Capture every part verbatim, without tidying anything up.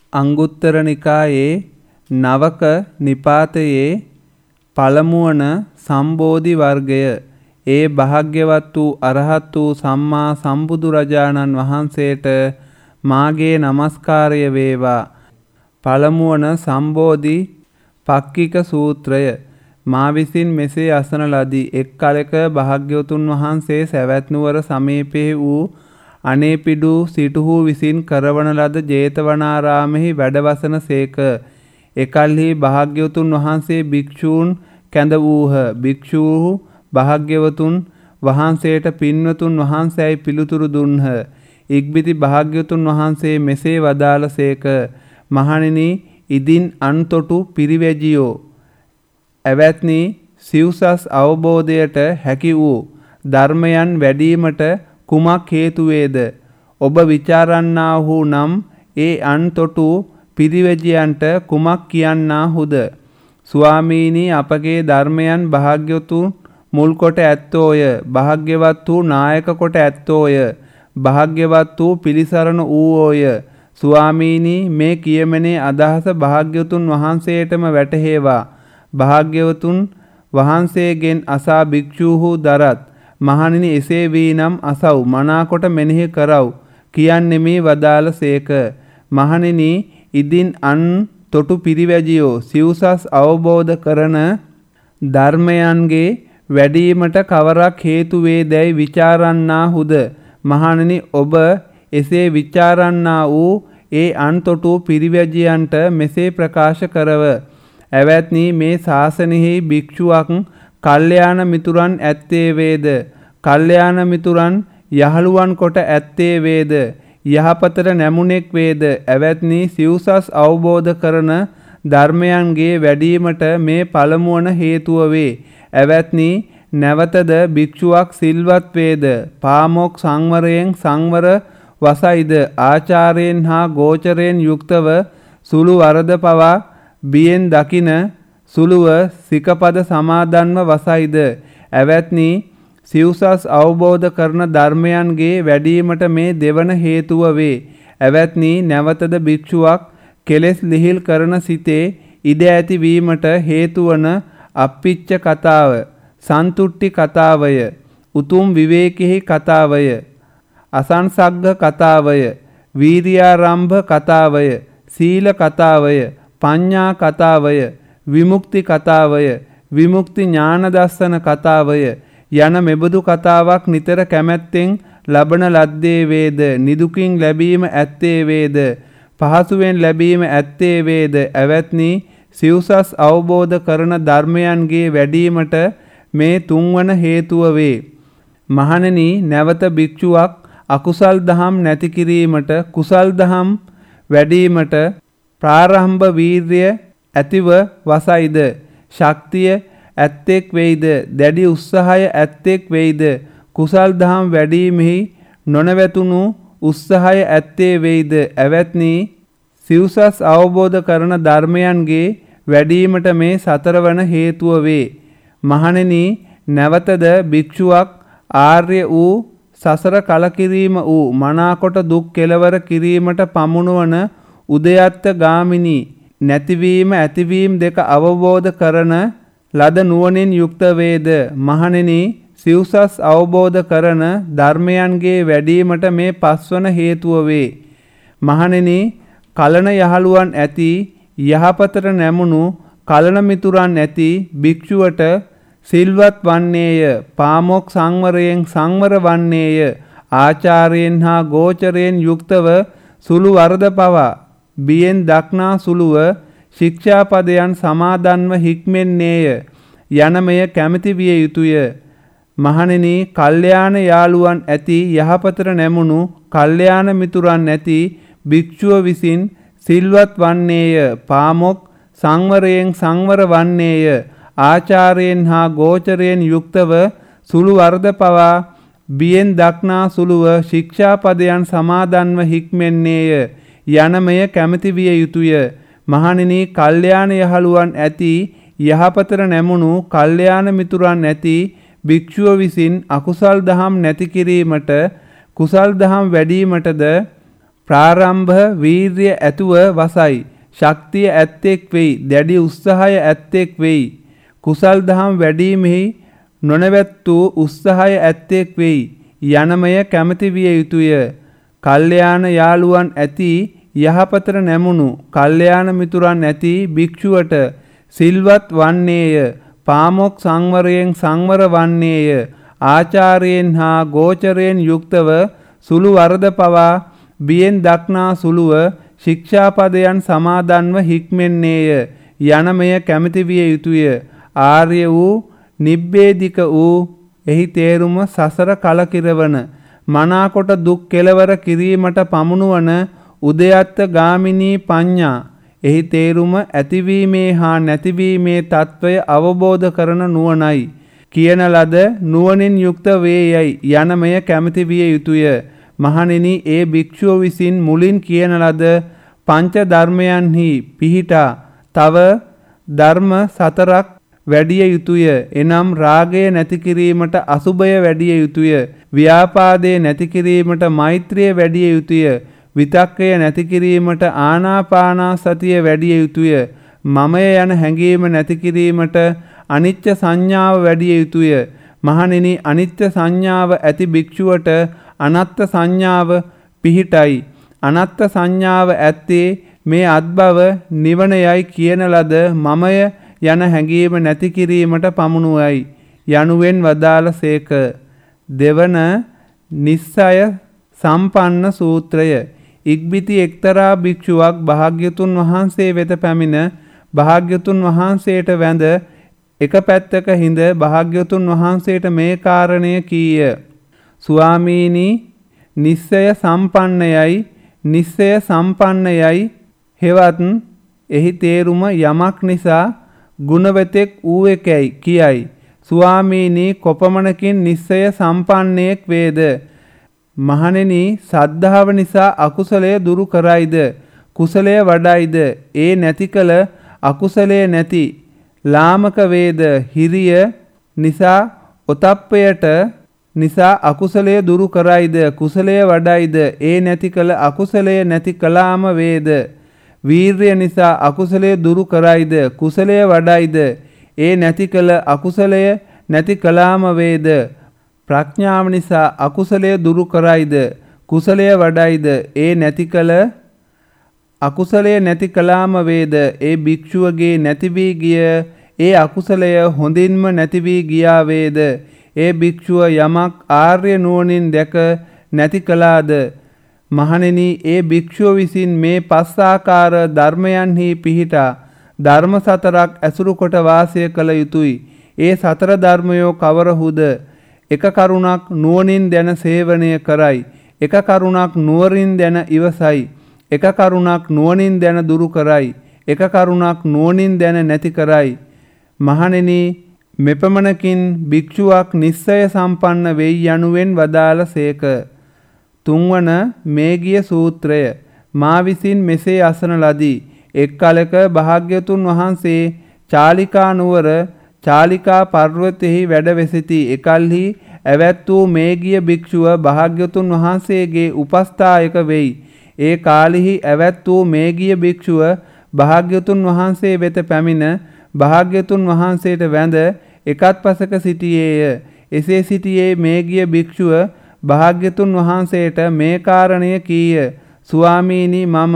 අංගුත්තර නිකායේ නවක නිපාතයේ පළමුවන සම්බෝධි වර්ගය. ඒ භාග්‍යවත් වූ අරහත් වූ සම්මා සම්බුදුරජාණන් වහන්සේට මාගේ නමස්කාරය වේවා. පළමුවන සම්බෝධි පක්කික සූත්‍රය. මා විසින් මෙසේ අසන ලදී. එක් කලක භාග්‍යවතුන් වහන්සේ සැවැත් නුවර සමීපයේ වූ අනේපිඩු සිටුහු විසින් කරවන ලද ජේතවනාරාමෙහි වැඩවසන සේක. එකල්හි භාග්‍යවතුන් වහන්සේ භික්ෂූන් කැඳ වූහ. භික්ෂූහු භාග්‍යවතුන් වහන්සේට පින්වතුන් වහන්සේයි පිළිතුරු දුන්හ. ඉක්බිති භාග්‍යවතුන් වහන්සේ මෙසේ වදාළ සේක. මහණෙනි, ඉදින් අන්තොටු පිරිවැජියෝ ඇවැත්නි, සිව්සස් අවබෝධයට හැකි වූ ධර්මයන් වැඩීමට කුමක් හේතුවේද? ඔබ විචාරන්නාහු නම් ඒ අන්තොටු පිරිවැජියන්ට කුමක් කියන්නාහුද? ස්වාමීනි, අපගේ ධර්මයන් භාග්‍යවතුන් මුල් කොට ඇත්තෝය. භාග්‍යවත් වූ නායක කොට ඇත්තෝය. භාග්‍යවත් වූ පිළිසරණ වූෝය. ස්වාමීනි, මේ කියමනේ අදහස භාග්‍යවතුන් වහන්සේටම වැටහේවා. භාග්‍යවතුන් වහන්සේගෙන් අසා භික්ෂූහු දරත්. මහණෙනි, එසේ වී නම් අසව්, මනාකොට මෙනෙහි කරව් කියන්නෙමි වදාළ සේක. මහණෙනි, ඉදින් අන් තොටු පිරිවැජියෝ සිව්සස් අවබෝධ කරන ධර්මයන්ගේ වැඩීමට කවරක් හේතු වේදැයි විචාරන්නාහුද? මහණෙනි, ඔබ එසේ විචාරන්නා වූ ඒ අන්තොටු පිරිවැජියන්ට මෙසේ ප්‍රකාශ කරව. ඇවැත්නි, මේ ශාසනයෙහි භික්ෂුවක් කල්යාණ මිතුරන් ඇත්තේ වේද? කල්යාණ මිතුරන් යහළුවන් කොට ඇත්තේ වේද? යහපතට නැමුණෙක් වේද? ඇවැත්නි, සිව්සස් අවබෝධ කරන ධර්මයන්ගේ වැඩීමට මේ පළමුවන හේතුව වේ. ඇවැත්නි, නැවතද භික්ෂුවක් සිල්වත් වේද? පාමොක් සංවරයෙන් සංවර වසයිද? ආචාරයෙන් හා ගෝචරයෙන් යුක්තව සුළු වරද පවා බියෙන් දකින සුළුව සිකපද සමාදන්ව වසයිද? ඇවැත්නි, සිව්සස් අවබෝධ කරන ධර්මයන්ගේ වැඩීමට මේ දෙවන හේතුව වේ. ඇවැත්නි, නැවතද භික්ෂුවක් කෙලෙස් ලිහිල් කරන සිතේ ඉඩ ඇති වීමට හේතුවන අප්පිච්ච කතාව, සන්තුට්ටි කතාවය, උතුම් විවේකෙහි කතාවය, අසංසග්ග කතාවය, වීර්යාරම්භ කතාවය, සීල කතාවය, පඤ්ඤා කතාවය, විමුක්ති කතාවය, විමුක්ති ඥාන දස්සන කතාවය යන මෙබඳු කතාවක් නිතර කැමැත්තෙන් ලබන ලද්දේ වේද? නිදුකින් ලැබීම ඇත්තේ වේද? පහසුවෙන් ලැබීම ඇත්තේ වේද? ඇවැත්නි, සිව්සස් අවබෝධ කරන ධර්මයන්ගේ වැඩීමට මේ තුන්වන හේතුව වේ. මහණෙනි, නැවත භික්ෂුවක් අකුසල් දහම් නැති කිරීමට කුසල් දහම් වැඩීමට ප්‍රාරම්භ වීර්ය ඇතිව වසයිද? ශක්තිය ඇත්තෙක් වෙයිද? දැඩි උත්සාහය ඇත්තෙක් වෙයිද? කුසල් දහම් වැඩීමෙහි නොනවතුණු උත්සාහය ඇත්තේ වෙයිද? ඇවැත්නි, සිව්සස් අවබෝධ කරන ධර්මයන්ගේ වැඩීමට මේ සතරවන හේතුව වේ. මහණෙනි, නැවතද භික්ෂුවක් ආර්ය වූ සසර කලකිරීම වූ මනාකොට දුක් කෙලවර කිරීමට පමුණුවන උදයත්ත ගාමිනී නැතිවීම ඇතිවීම දෙක අවබෝධ කරන ලද නුවණින් යුක්ත වේද? මහණෙනි, සිව්සස් අවබෝධ කරන ධර්මයන්ගේ වැඩීමට මේ පස්වන හේතුව වේ. මහණෙනි, කලන යහළුවන් ඇති, යහපතට නැමුණු කලන මිතුරන් ඇති භික්ෂුවට සිල්වත් වන්නේය. පාමොක් සංවරයෙන් සංවර වන්නේය. ආචාරයෙන් හා ගෝචරයෙන් යුක්තව සුළු වරද පවා බියෙන් දක්නා සුළුව ශික්ෂාපදයන් සමාදන්ව හික්මෙන්නේය යනමය කැමැති විය යුතුය. මහණෙනි, කල්යාණ යාළුවන් ඇති, යහපතට නැමුණු කල්යාණ මිතුරන් ඇති භික්ෂුව විසින් සිල්වත් වන්නේය. පාමොක් සංවරයෙන් සංවර වන්නේය. ආචාරයෙන් හා ගෝචරයෙන් යුක්තව සුළු වරද පවා බියෙන් දක්නා සුළුව ශික්ෂාපදයන් සමාදන්ව හික්මෙන්නේය යනමය කැමැති විය යුතුය. මහණෙනි, කල්යාණ යහළුවන් ඇති, යහපතට නැමුණු කල්යාණ මිතුරන් ඇති භික්ෂුව විසින් අකුසල් දහම් නැති කිරීමට කුසල් දහම් වැඩීමටද ප්‍රාරම්භ වීර්ය ඇතුව වසයි. ශක්තිය ඇත්තෙක් වෙයි. දැඩි උත්සාහය ඇත්තෙක් වෙයි. කුසල් දහම් වැඩිමෙහි නොනවත්තු උත්සාහය ඇත්තෙක් වෙයි. යනමය කැමැති විය යුතුය. කල්යාණ යාළුවන් ඇති යහපතට නැමුණු කල්යාණ මිතුරන් ඇති භික්ෂුවට සිල්වත් වන්නේය. පාමොක් සංවරයෙන් සංවර වන්නේය. ආචාර්යයන් හා ගෝචරයෙන් යුක්තව සුළු වරද පවා බියෙන් දක්නා සුළුව ශික්ෂාපදයන් සමාදන්ව හික්මෙන්නේය. යනමය කැමැති විය යුතුය. ආර්ය වූ නිබ්බේධික වූ එහි තේරුම සසර කලකිරවන මනාකොට දුක් කෙලවර කිරීමට පමුණුවන උදයත්ත ගාමිනී පඤ්ඤා. එහි තේරුම ඇතිවීමේ හා නැතිවීමේ తত্ত্বය අවබෝධ කරන නුවණයි. කියන ලද නුවණින් යුක්ත වේයයි යනමය කැමැති විය යුතුය. මහණෙනි, ඒ භික්ෂුව විසින් මුලින් කියන ලද පංච ධර්මයන්හි පිහිටා තව ධර්ම සතරක් වැඩිය යුතුය. එනම් රාගය නැති කිරීමට අසුභය වැඩිය යුතුය. ව්‍යාපාදය නැති කිරීමට මෛත්‍රිය වැඩිය යුතුය. විතක්කය නැති කිරීමට ආනාපානසතිය වැඩිය යුතුය. මමය යන හැඟීම නැති කිරීමට අනිච්ච සංඥාව වැඩිය යුතුය. මහණෙනි, අනිත්‍ය සංඥාව ඇති භික්ෂුවට අනත්ත් සංඥාව පිහිටයි. අනත්ත් සංඥාව ඇත්තේ මේ අත්බව නිවනයයි කියන ලද මමය යන හැඟීම නැති කිරීමට පමුණුවයි යනුවෙන් වදාළ සේක. දෙවන නිස්සය සම්පන්න සූත්‍රය. ඉක්බිති එක්තරා භික්ෂුවක් භාග්‍යතුන් වහන්සේ වෙත පැමිණ භාග්‍යතුන් වහන්සේට වැඳ එක පැත්තක හිඳ භාග්‍යතුන් වහන්සේට මේ කාරණය කීය. ස්වාමීනි, නිස්සය සම්පන්නයයි නිස්සය සම්පන්නයයි හෙවත් එහි තේරුම යමක් නිසා ගුණවතෙක් වූ එකයි කියයි. ස්වාමීනි, කොපමණකින් නිස්සය සම්පන්නයෙක් වේද? මහණෙනි, සද්ධාව නිසා අකුසලය දුරු කරයිද? කුසලය වඩයිද? ඒ නැති කල අකුසලය නැති ලාමක වේද? හිරිය නිසා ඔතප්පයට නිසා අකුසලය දුරු කරයිද? කුසලය වඩයිද? ඒ නැති කල අකුසලය නැති කලාම වේද? වීර්ය නිසා අකුසලය දුරු කරයිද? කුසලය වඩයිද? ඒ නැති කල අකුසලය නැති කලාම වේද? ප්‍රඥාව නිසා අකුසලය දුරු කරයිද? කුසලය වඩයිද? ඒ නැති කල අකුසලය නැති කලාම වේද? ඒ භික්ෂුවගේ නැති වී ගිය ඒ අකුසලය හොඳින්ම නැති වී ගියා වේද? ඒ භික්ෂුව යමක් ආර්ය නුවණින් දැක නැති කළාද? මහණෙනි, ඒ භික්ෂුව විසින් මේ පස් ආකාර ධර්මයන්හි පිහිටා ධර්ම සතරක් ඇසුරු කොට වාසය කළ යුතුය. ඒ සතර ධර්මයෝ කවරහුද? එක කරුණක් නුවණින් දැන සේවනය කරයි. එක කරුණක් නුවරින් දැන ඉවසයි. එක කරුණක් නුවණින් දැන දුරු කරයි. එක කරුණක් නුවණින් දැන නැති කරයි. මහණෙනි, මෙපමණකින් භික්ෂුවක් නිස්සය සම්පන්න වෙයි යනුවෙන් වදාළ සේක. තුන්වන මේගිය සූත්‍රය. මා විසින් මෙසේ අසන ලදී. එක් කලක භාග්‍යතුන් වහන්සේ චාලිකා නුවර චාලිකා පර්වතෙහි වැඩ වෙසිති. එකල්හි ඇවැත් වූ මේගිය භික්ෂුව භාග්‍යතුන් වහන්සේගේ උපස්ථායක වෙයි. ඒ කාලෙහි ඇවැත් වූ මේගිය භික්ෂුව භාග්‍යතුන් වහන්සේ වෙත පැමිණ භාග්‍යතුන් වහන්සේට වැඳ එකත් පසක සිටියේය. එසේ සිටියේ මේගිය භික්ෂුව භාග්‍යතුන් වහන්සේට මේ කාරණය කීය. ස්වාමීනි, මම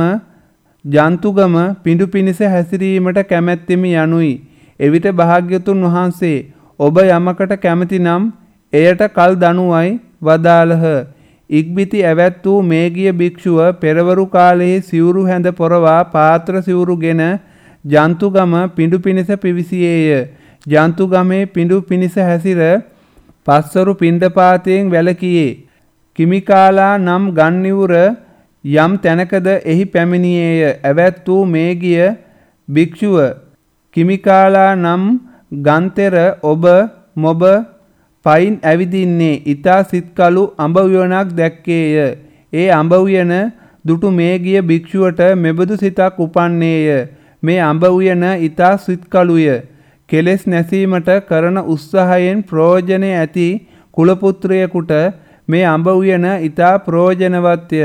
ජන්තුගම පිඬු පිනිස හැසිරීමට කැමැත්තෙමි යනුයි. එවිට භාග්‍යතුන් වහන්සේ ඔබ යමකට කැමති නම් එයට කල් දනුවයි වදාළහ. ඉක්බිති ඇවැත් වූ මේගිය භික්ෂුව පෙරවරු කාලයේ සිවුරු හැඳ පොරවා පාත්‍ර සිවුරුගෙන ජන්තුගම පිඬු පිනිස පිවිසියේය. ජන්තුගමේ පිඬු පිනිස හැසිර පස්වරු පිණ්ඩපාතයෙන් වැළකීයේ. කිමිකාලා නම් ගන්නිවුර යම් තැනකද එහි පැමිණියේය. ඇවැත් වූ මේගිය භික්ෂුව කිමිකාලා නම් ගන්තෙර ඔබ මොබ පයින් ඇවිදින්නේ ඊතා සිත්කලු අඹ උයනක් දැක්කේය. ඒ අඹ උයන දුටු මේගිය භික්ෂුවට මෙබඳු සිතක් උපන්නේය. මේ අඹ උයන ඊතා සිත්කලුය. කෙලෙස් නැසීමට කරන උත්සාහයෙන් ප්‍රයෝජන ඇති කුලපුත්‍රයෙකුට මේ අඹ උයන ඊතා ප්‍රයෝජනවත්ය.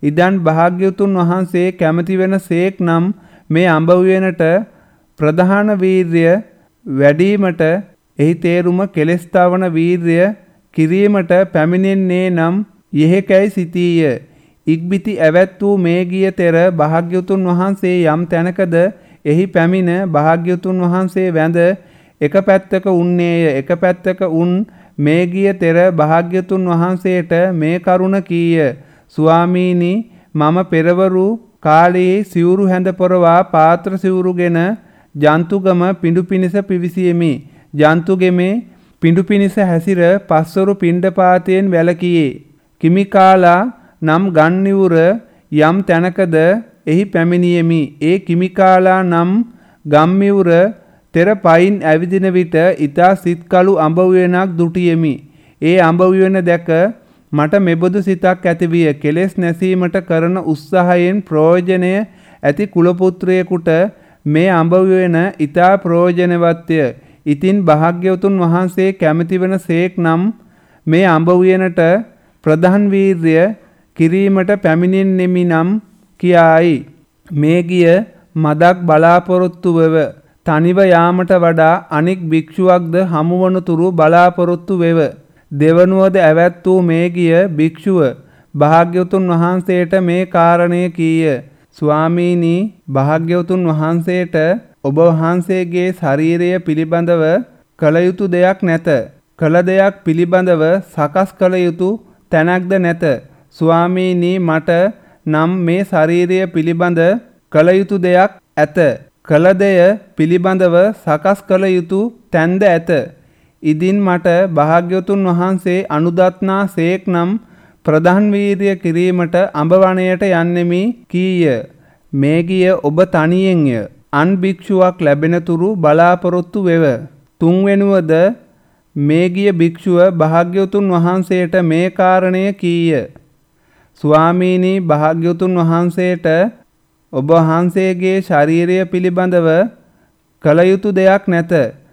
ඉදන් භාග්‍යවතුන් වහන්සේ කැමති වෙන සේක් නම් මේ අඹ උයනට ප්‍රධාන වීර්ය වැඩිවීමට එහි තේරුම කෙලෙස් තවන වීර්ය කිරීමට පැමිණෙන්නේ නම් යෙහෙකැයි සිතීය. ඉක්බිති ඇවැත් වූ මේ ගිය තෙර භාග්‍යවතුන් වහන්සේ යම් තැනකද එහි පැමිණ භාග්‍යවතුන් වහන්සේ වැඳ එක පැත්තක උන්නේය. එක පැත්තක උන් මේ ගිය තෙර භාග්‍යවතුන් වහන්සේට මේ කරුණ කීය. ස්වාමීනි, මම පෙරවරු කාලයේ සිවුරු හැඳ පොරවා පාත්‍ර සිවුරුගෙන ජන්තුගම පිඬු පිනිස පිවිසියෙමි. ජන්තුගෙමේ පිඬු පිනිස හැසිර පස්වරු පිණ්ඩපාතයෙන් වැළකීයේ. කිමිකාලා නම් ගන්නිවුර යම් තැනකද එහි පැමිණියෙමි. ඒ කිමිකාලා නම් ගම්මිවුර තෙර පයින් ඇවිදින විට ඊතා සිත්කලු අඹ උයනක් දුටියෙමි. ඒ අඹ උයන දැක මට මෙබඳු සිතක් ඇතිවිය. කෙලෙස් නැසීමට කරන උත්සාහයෙන් ප්‍රයෝජනය ඇති කුලපුත්‍රයෙකුට මේ අඹ උයන ඊතා ප්‍රයෝජනවත්ය. ඉතින් භාග්‍යවතුන් වහන්සේ කැමති වන සේක් නම් මේ අඹ උයනට ප්‍රධාන වීර්ය කිරීමට පැමිණෙන්නෙමි නම් කියායි. මේ ගිය මදක් බලාපොරොත්තු වෙව. තනිව යාමට වඩා අනෙක් භික්ෂුවක්ද හමුවනතුරු බලාපොරොත්තු වෙව. දෙවනුවද ඇවැත් වූ මේ ගිය භික්ෂුව භාග්‍යවතුන් වහන්සේට මේ කාරණය කීය. ස්වාමීනි, භාග්‍යවතුන් වහන්සේට ඔබ වහන්සේගේ ශරීරය පිළිබඳව කළ යුතු දෙයක් නැත. කළ දෙයක් පිළිබඳව සකස් කළ යුතු තැනක්ද නැත. ස්වාමීනි, මට නම් මේ ශරීරය පිළිබඳ කළ යුතු දෙයක් ඇත. කළ දෙය පිළිබඳව සකස් කළ යුතු තැන්ද ඇත. ඉදින් මට භාග්‍යවතුන් වහන්සේ අනුදත්නා සේක් නම් ප්‍රධාන වීර්ය කිරීමට අඹ වනයට යන්නෙමි කීය. මේ ගිය ඔබ තනියෙන්ය. අන් භික්ෂුවක් ලැබෙනතුරු බලාපොරොත්තු වෙව. තුන්වෙනුවද මේ ගිය භික්ෂුව භාග්‍යවතුන් වහන්සේට මේ කාරණය කීය. ස්වාමීනි, භාග්‍යවතුන් වහන්සේට ඔබ වහන්සේගේ ශරීරය පිළිබඳව කළ යුතු දෙයක් නැත.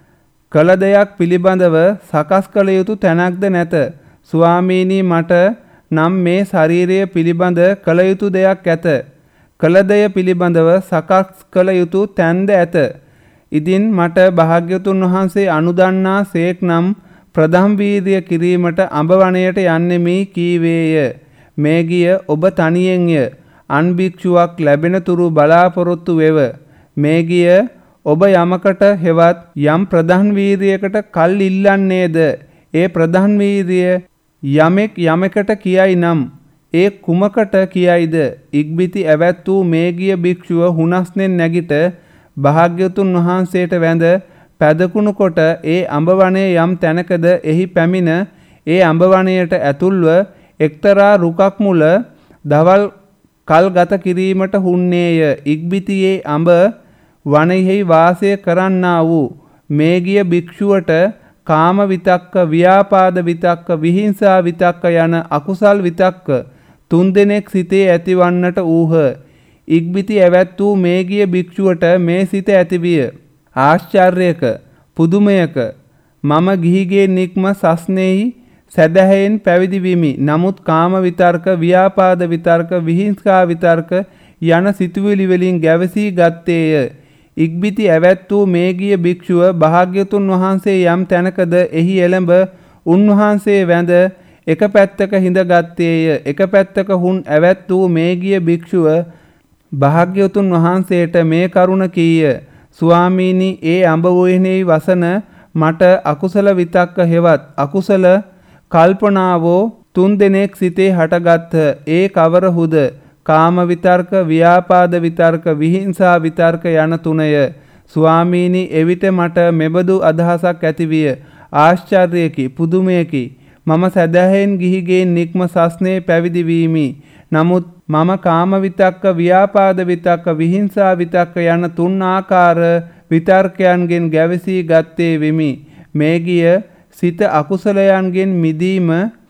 කළ දෙයක් පිළිබඳව සකස් කළ යුතු තැනක්ද නැත. ස්වාමීනි, මට නම් මේ ශරීරය පිළිබඳ කළ යුතු දෙයක් ඇත. කළ දෙය පිළිබඳව සකස් කළ යුතු තැන්ද ඇත. ඉදින් මට භාග්‍යවතුන් වහන්සේ අනුදන්නා සේක් නම් ප්‍රධම් වීර්ය කිරීමට අඹ වනයට යන්නෙමි කීවේය. මේ ගිය ඔබ තනියෙන්ය. අන් භික්ෂුවක් ලැබෙනතුරු බලාපොරොත්තු වෙව. මේ ගිය ඔබ යමකට හෙවත් යම් ප්‍රධාන වීර්යයකට කල් ඉල්ලන්නේද? ඒ ප්‍රධාන වීර්යය යමෙක් යමකට කියයි නම් ඒ කුමකට කියයිද? ඉක්බිති ඇවැත් වූ මේ ගිය භික්ෂුව හුනස්නෙන් නැගිට භාග්‍යවතුන් වහන්සේට වැඳ පැදකුණු කොට ඒ අඹ වනයේ යම් තැනකද එහි පැමිණ ඒ අඹ වනයට ඇතුල්ව එක්තරා රුකක් මුල දවල් කල් ගත කිරීමට හුන්නේය. ඉක්බිතියේ අඹ වනයෙහි වාසය කරන්නා වූ මේ ගිය භික්ෂුවට කාම විතක්ක, ව්‍යාපාද විතක්ක, විහිංසා විතක්ක යන අකුසල් විතක්ක තුන්දෙනෙක් සිතේ ඇතිවන්නට ඌහ. ඉක්බිති ඇවැත් වූ මේ ගිය භික්ෂුවට මේ සිත ඇතිවිය. ආශ්චර්යක, පුදුමයක, මම ගිහිගේ නික්ම සස්නෙහි සැදැහැයෙන් පැවිදි විමි. නමුත් කාම විතර්ක, ව්‍යාපාද විතර්ක, විහිංසා විතර්ක යන සිතුවිලි වලින් ගැවසී ගත්තේය. ඉක්බිති ඇවැත් වූ මේ ගිය භික්ෂුව භාග්‍යවතුන් වහන්සේ යම් තැනකද එහි එළඹ උන්වහන්සේ වැඳ එක පැත්තක හිඳගත්තේය. එක පැත්තක හුන් ඇවැත් වූ මේ ගිය භික්ෂුව භාග්‍යවතුන් වහන්සේට මේ කරුණ කීය. ස්වාමීනි, ඒ අඹ උයනේ වසන මට අකුසල විතක්ක හෙවත් අකුසල කල්පනාවෝ තුන් දෙනෙක් සිතේ හටගත්හ. ඒ කවරහුද? කාම විතර්ක, ව්‍යාපාද විතර්ක, විහිංසා විතර්ක යන තුනය. ස්වාමීනි, එවිට මට මෙබඳු අදහසක් ඇතිවිය. ආශ්චර්යකි, පුදුමයකි. මම සැදැහැයෙන් ගිහිගේ නික්ම සස්නේ පැවිදි වීමි. නමුත් මම කාම විතක්ක, ව්‍යාපාද විතක්ක, විහිංසා විතක්ක යන තුන් ආකාර විතර්කයන්ගෙන් ගැවසී ගත්තේ වෙමි. මේ ගිය සිත අකුසලයන්ගෙන් මිදීම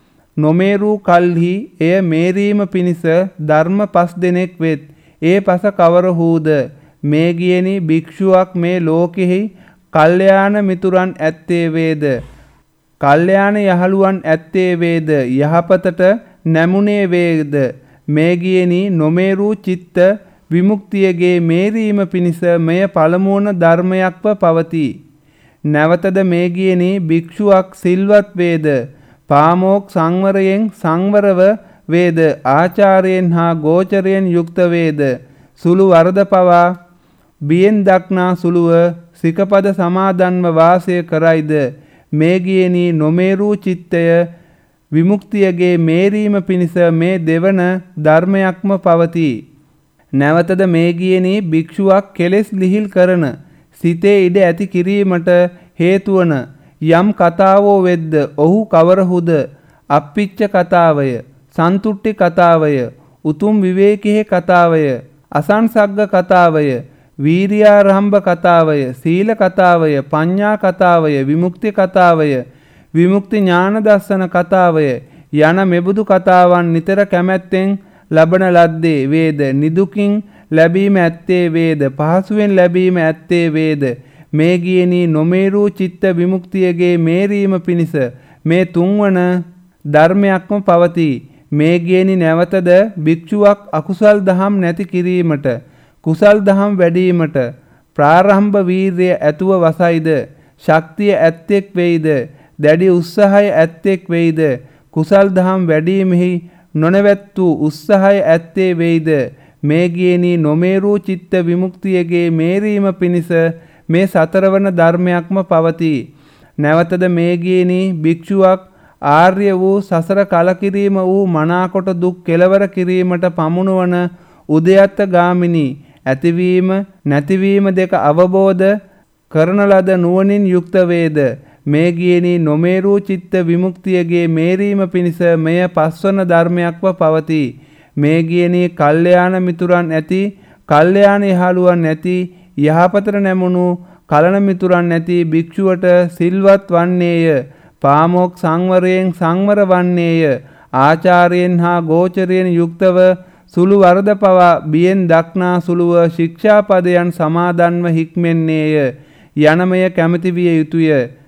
නොමේරූ කල්හි එය මේරීම පිණිස ධර්ම පස් දෙනෙක් වෙත්. ඒ පස කවරහූද? මේ ගියනි භික්ෂුවක් මේ ලෝකෙහි කල්යාණ මිතුරන් ඇත්තේ වේද? කල්යාණ යහළුවන් ඇත්තේ වේද? යහපතට නැමුනේ වේද? මේගියනි නොමේරූ චිත්ත විමුක්තියගේ මේරීම පිණිස මෙය පළමුවන ධර්මයක්ව පවතී. නැවතද මේගියනි භික්ෂුවක් සිල්වත් වේද, පාමෝක් සංවරයෙන් සංවරව වේද, ආචාරයෙන් හා ගෝචරයෙන් යුක්ත වේද, සුළු වරද පවා බියෙන් දක්නා සුළුව සිකපද සමාදන්ව වාසය කරයිද, මේගියනි නොමේරූ චිත්තය විමුක්තියගේ මේරීම පිණිස මේ දෙවන ධර්මයක්ම පවතී. නැවතද මේගියනි භික්ෂුවක් කෙලෙස් ලිහිල් කරන සිතේ ඉඩ ඇති කිරීමට හේතුවන යම් කතාවෝ වෙද්ද ඔහු කවරහුද, අප්පිච්ච කතාවය, සන්තුට්ටි කතාවය, උතුම් විවේකයේ කතාවය, අසංසග්ග කතාවය, වීරියාරම්භ කතාවය, සීල කතාවය, පඤ්ඤා කතාවය, විමුක්ති කතාවය, විමුක්ති ඥාන දර්ශන කතාවය යන මෙබඳු කතාවන් නිතර කැමැත්තෙන් ලබන ලද්දේ වේද, නිදුකින් ලැබීම ඇත්තේ වේද, පහසුවෙන් ලැබීම ඇත්තේ වේද, මේගියනි නොමේරූ චිත්ත විමුක්තියගේ මේරීම පිණිස මේ තුන්වන ධර්මයක්ම පවතී. මේගියනි නැවතද භික්ෂුවක් අකුසල් දහම් නැති කිරීමට, කුසල් දහම් වැඩීමට ප්‍රාරම්භ වීර්යය ඇතුව වසයිද, ශක්තිය ඇත්තෙක් වෙයිද, දැඩි උත්සාහය ඇත්තෙක් වෙයිද, කුසල් දහම් වැඩීමෙහි නොනැවැත් වූ උත්සාහය ඇත්තේ වෙයිද, මේගියනි නොමේරූ චිත්ත විමුක්තියගේ මේරීම පිණිස මේ සතරවන ධර්මයක්ම පවතී. නැවතද මේගියනි භික්ෂුවක් ආර්ය වූ සසර කලකිරීම වූ මනාකොට දුක් කෙලවර කිරීමට පමුණුවන උදයත්ත ගාමිනී ඇතිවීම නැතිවීම දෙක අවබෝධ කරන ලද නුවණින් යුක්ත වේද, මේගියනි නොමේරූ චිත්ත විමුක්තියගේ මේරීම පිණිස මෙය පස්වන ධර්මයක්ව පවතී. මේගියනි කල්යාණ මිතුරන් ඇති, කල්යාණ යහළුවන් ඇති, යහපතට නැමුණු කලන මිතුරන් නැති භික්ෂුවට සිල්වත් වන්නේය, පාමොක් සංවරයෙන් සංවර වන්නේය, ආචාරයෙන් හා ගෝචරයෙන් යුක්තව සුළු වරද පවා බියෙන් දක්නා සුළුව ශික්ෂාපදයන් සමාදන්ව හික්මෙන්නේය යනමය කැමති විය යුතුය.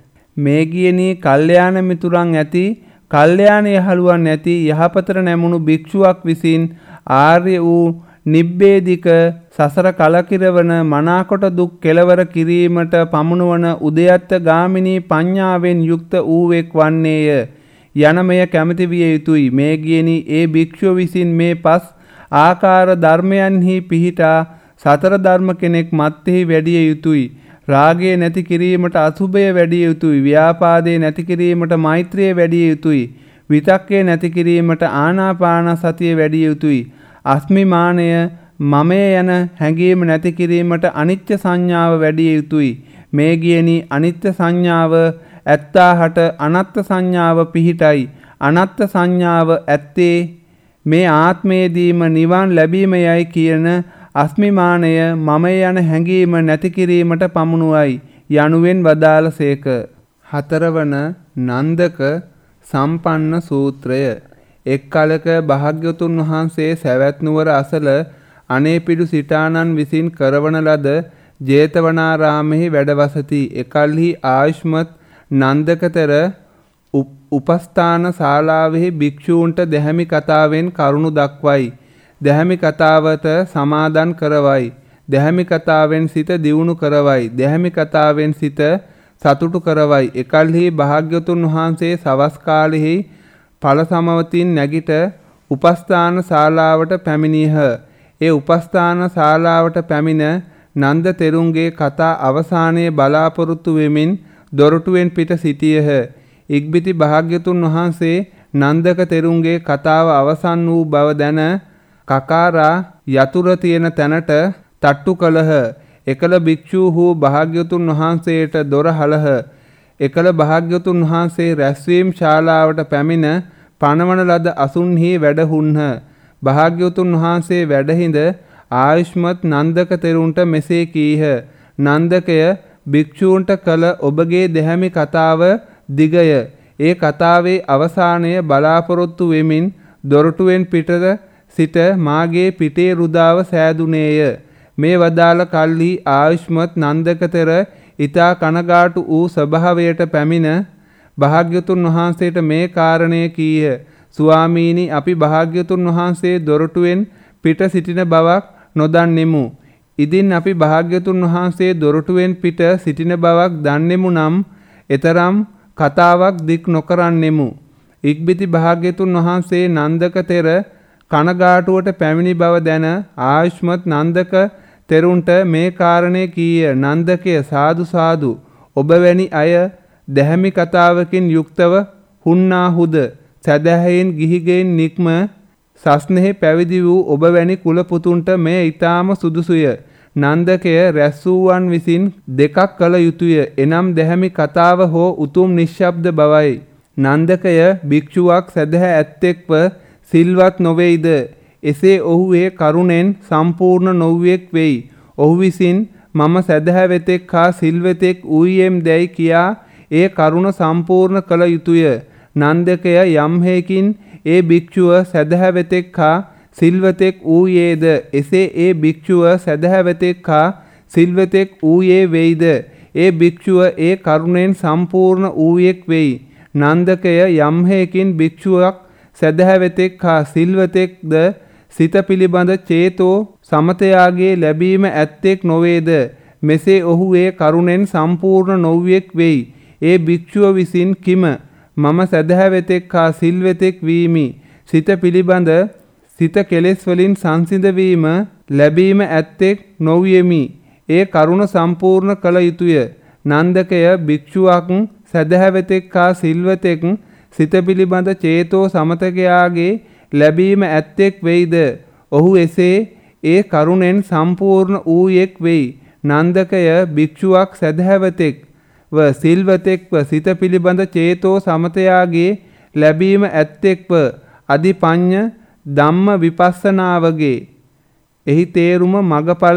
මේගියනි කල්යාණ මිතුරන් ඇති, කල්යාණ යහළුවන් ඇති යහපතට නැමුණු භික්ෂුවක් විසින් ආර්ය වූ නිබ්බේධික සසර කලකිරවන මනාකොට දුක් කෙලවර කිරීමට පමුණුවන උදයත්ත ගාමිනී පඤ්ඤාවෙන් යුක්ත වූවෙක් වන්නේය යනමය කැමති විය යුතුයි. මේගියනි ඒ භික්ෂුව විසින් මේ පස් ආකාර ධර්මයන්හි පිහිටා සතර ධර්ම කෙනෙක් මත්ෙහි වැඩිය යුතුයි. රාගය නැති කිරීමට අසුභය වැඩිය යුතුයි. ව්‍යාපාදේ නැති කිරීමට මෛත්‍රිය වැඩිය යුතුයි. විතක්කේ නැති කිරීමට ආනාපාන සතිය වැඩිය යුතුයි. අස්මිමානය මමය යන හැඟීම නැති කිරීමට අනිත්‍ය සංඥාව වැඩිය යුතුයි. මේගියනි අනිත්‍ය සංඥාව ඇත්තාහට අනත්ත් සංඥාව පිහිටයි. අනත්ත් සංඥාව ඇත්තේ මේ ආත්මයේදීම නිවන් ලැබීම යයි කියන අස්මිමානය මම යන හැඟීම නැති කිරීමට පමුණුවයි යනුවෙන් වදාළසේක. හතරවන නන්දක සම්පන්න සූත්‍රය. එක් කලක භාග්‍යවතුන් වහන්සේ සැවැත් නුවර අසල අනේපිඩු සිටානන් විසින් කරවන ලද ජේතවනාරාමෙහි වැඩවසති. එකල්හි ආයුෂ්මත් නන්දකතර උපස්ථාන ශාලාවෙහි භික්ෂූන්ට දැහැමි කතාවෙන් කරුණු දක්වයි. දැහැමි කතාවත සමාදන් කරවයි. දැහැමි කතාවෙන් සිත දියුණු කරවයි. දැහැමි කතාවෙන් සිත සතුටු කරවයි. එකල්හි භාග්‍යවතුන් වහන්සේ සවස් කාලෙහි ඵල සමවතින් නැගිට උපස්ථාන ශාලාවට පැමිණියහ. ඒ උපස්ථාන ශාලාවට පැමිණ නන්ද තෙරුන්ගේ කතා අවසානයේ බලාපොරොත්තු වෙමින් දොරටුවෙන් පිට සිටියහ. ඉක්බිති භාග්‍යවතුන් වහන්සේ නන්දක තෙරුන්ගේ කතාව අවසන් වූ බව දැන කකාරා යතුර තියෙන තැනට තට්ටු කළහ. එකල භික්ෂූහු භාග්‍යවතුන් වහන්සේට දොර හලහ. එකල භාග්‍යවතුන් වහන්සේ රැස්වීම් ශාලාවට පැමිණ පනවන ලද අසුන්හි වැඩහුන්හ. භාග්‍යවතුන් වහන්සේ වැඩහිඳ ආයුෂ්මත් නන්දක තෙරුන්ට මෙසේ කීහ. නන්දකය, භික්ෂූන්ට කළ ඔබගේ දැහැමි කතාව දිගය. ඒ කතාවේ අවසානය බලාපොරොත්තු වෙමින් දොරටුවෙන් පිටත සිට මාගේ පිටේ රුදාව සෑදුනේය. මේ වදාළ කල්හි ආයුෂ්මත් නන්දකතර ඊතා කනගාටු වූ ස්වභාවයට පැමිණ භාග්‍යවතුන් වහන්සේට මේ කාරණය කීය. ස්වාමීනි අපි භාග්‍යතුන් වහන්සේ දොරටුවෙන් පිට සිටින බවක් නොදන්නෙමු. ඉදින් අපි භාග්‍යතුන් වහන්සේ දොරටුවෙන් පිට සිටින බවක් දන්නෙමු නම් එතරම් කතාවක් දික් නොකරන්නෙමු. ඉක්බිති භාග්‍යතුන් වහන්සේ නන්දක තෙර කනගාටුවට පැමිණි බව දැන ආයුෂ්මත් නන්දක තෙරුන්ට මේ කාරණේ කීය. නන්දකය සාදු සාදු ඔබ වැනි අය දැහැමි කතාවකින් යුක්තව හුන්නාහුද සැදැහැයෙන් ගිහිගෙන් නික්ම සස්නෙහි පැවිදි වූ ඔබ වැනි කුල පුතුන්ට මෙය ඊටාම සුදුසුය. නන්දකය රැස් වූවන් විසින් දෙකක් කළ යුතුය. එනම් දැහැමි කතාව හෝ උතුම් නිශ්ශබ්ද බවයි. නන්දකය භික්ෂුවක් සැදැහැ ඇත්තෙක්ව සිල්වත් නොවේයිද? එසේ ඔහු ඒ කරුණෙන් සම්පූර්ණ නොවුවෙක් වෙයි. ඔහු විසින් මම සැදැහැවෙතෙක් හා සිල්වෙතෙක් වූයේම් දැයි කියා ඒ කරුණ සම්පූර්ණ කළ යුතුය. නන්දකය යම් හේකින් ඒ භික්ෂුව සැදැහැවෙතෙක් හා සිල්වතෙක් වූයේද එසේ ඒ භික්ෂුව සැදැහැවෙතෙක් හා සිල්වතෙක් වූයේ වෙයිද? ඒ භික්ෂුව ඒ කරුණෙන් සම්පූර්ණ වූයෙක් වෙයි. නන්දකය යම් හේකින් භික්ෂුවක් සැදැහැවෙතෙක් හා සිල්වතෙක්ද සිත පිළිබඳ චේතෝ සමතයාගේ ලැබීම ඇත්තෙක් නොවේද? මෙසේ ඔහු ඒ කරුණෙන් සම්පූර්ණ නොවුවෙක් වෙයි. ඒ භික්ෂුව විසින් කිම මම සැදැහැවෙතෙක් හා සිල්වෙතෙක් වීමි. සිත පිළිබඳ සිත කෙලෙස් වලින් සංසිඳවීම ලැබීම ඇත්තෙක් නොවියමි. ඒ කරුණ සම්පූර්ණ කළ යුතුය. නන්දකය භික්ෂුවක් සැදැහැවෙතෙක් හා සිල්වතෙක් සිත පිළිබඳ චේතෝ සමතකයාගේ ලැබීම ඇත්තෙක් වෙයිද? ඔහු එසේ ඒ කරුණෙන් සම්පූර්ණ වූයෙක් වෙයි. නන්දකය භික්ෂුවක් සැදැහැවතෙක් ව සිල්වතෙක්ව සිත පිළිබඳ චේතෝ සමතයාගේ ලැබීම ඇත්තෙක්ව අධිපඤ්ඤ ධම්ම විපස්සනාවගේ එහි තේරුම මගඵල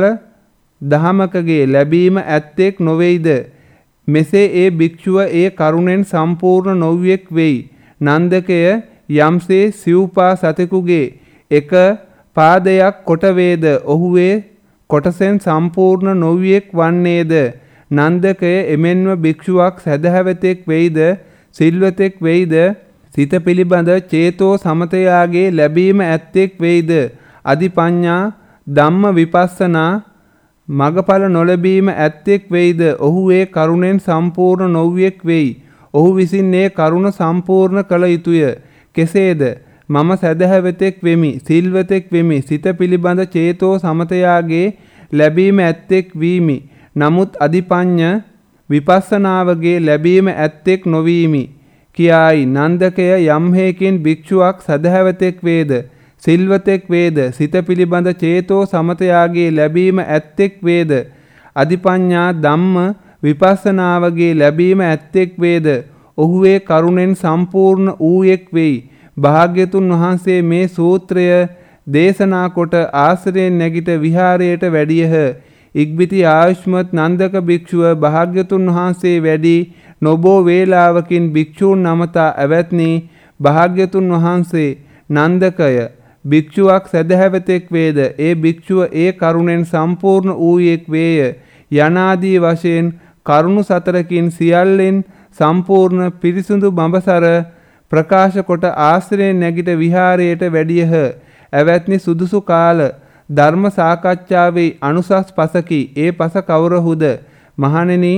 දහමකගේ ලැබීම ඇත්තෙක් නොවේයිද? මෙසේ ඒ භික්ෂුව ඒ කරුණෙන් සම්පූර්ණ නොවුවෙක් වෙයි. නන්දකය යම්සේ සිව්පා සතෙකුගේ එක පාදයක් කොට වේද ඔහු ඒ කොටසෙන් සම්පූර්ණ නොවුවෙක් වන්නේද? නන්දකය එමෙන්ම භික්ෂුවක් සැදැහැවතෙක් වෙයිද සිල්වතෙක් වෙයිද සිත පිළිබඳ චේතෝ සමතයාගේ ලැබීම ඇත්තෙක් වෙයිද? අධිපඤ්ඤා ධම්ම විපස්සනා මගඵල නොලැබීම ඇත්තෙක් වෙයිද? ඔහු ඒ කරුණෙන් සම්පූර්ණ නොවුවෙක් වෙයි. ඔහු විසින් ඒ කරුණ සම්පූර්ණ කළ යුතුය. කෙසේද? මම සැදැහැවතෙක් වෙමි සිල්වතෙක් වෙමි සිත පිළිබඳ චේතෝ සමතයාගේ ලැබීම ඇත්තෙක් වීමි. නමුත් අධිපඤ්ඤ විපස්සනාවගේ ලැබීම ඇත්තෙක් නොවීමි කියායි. නන්දකය යම් හේකින් භික්ෂුවක් සැදැහැවතෙක් වේද සිල්වතෙක් වේද සිත පිළිබඳ චේතෝ සමතයාගේ ලැබීම ඇත්තෙක් වේද අධිපඤ්ඤා ධම්ම විපස්සනාවගේ ලැබීම ඇත්තෙක් වේද ඔහු ඒ කරුණෙන් සම්පූර්ණ වූයෙක් වෙයි. භාග්‍යතුන් වහන්සේ මේ සූත්‍රය දේශනා කොට ආශ්‍රයෙන් නැගිට විහාරයට වැඩියහ. ඉක්බිති ආයුෂ්මත් නන්දක භික්ෂුව භාග්‍යතුන් වහන්සේ වැඩි නොබෝ වේලාවකින් භික්ෂූන් නමතා ඇවැත්නි. භාග්‍යතුන් වහන්සේ නන්දකය භික්ෂුවක් සැදැහැවතෙක් වේද ඒ භික්ෂුව ඒ කරුණෙන් සම්පූර්ණ වූයෙක් වේය යනාදී වශයෙන් කරුණු සතරකින් සියල්ලෙන් සම්පූර්ණ පිරිසුදු බඹසර ප්‍රකාශ කොට ආශ්‍රයෙන් නැගිට විහාරයට වැඩියහ. ඇවැත්නි සුදුසු කාල ධර්ම සාකච්ඡාවේ අනුසස් පසකි. ඒ පස කවරහුද? මහණෙනි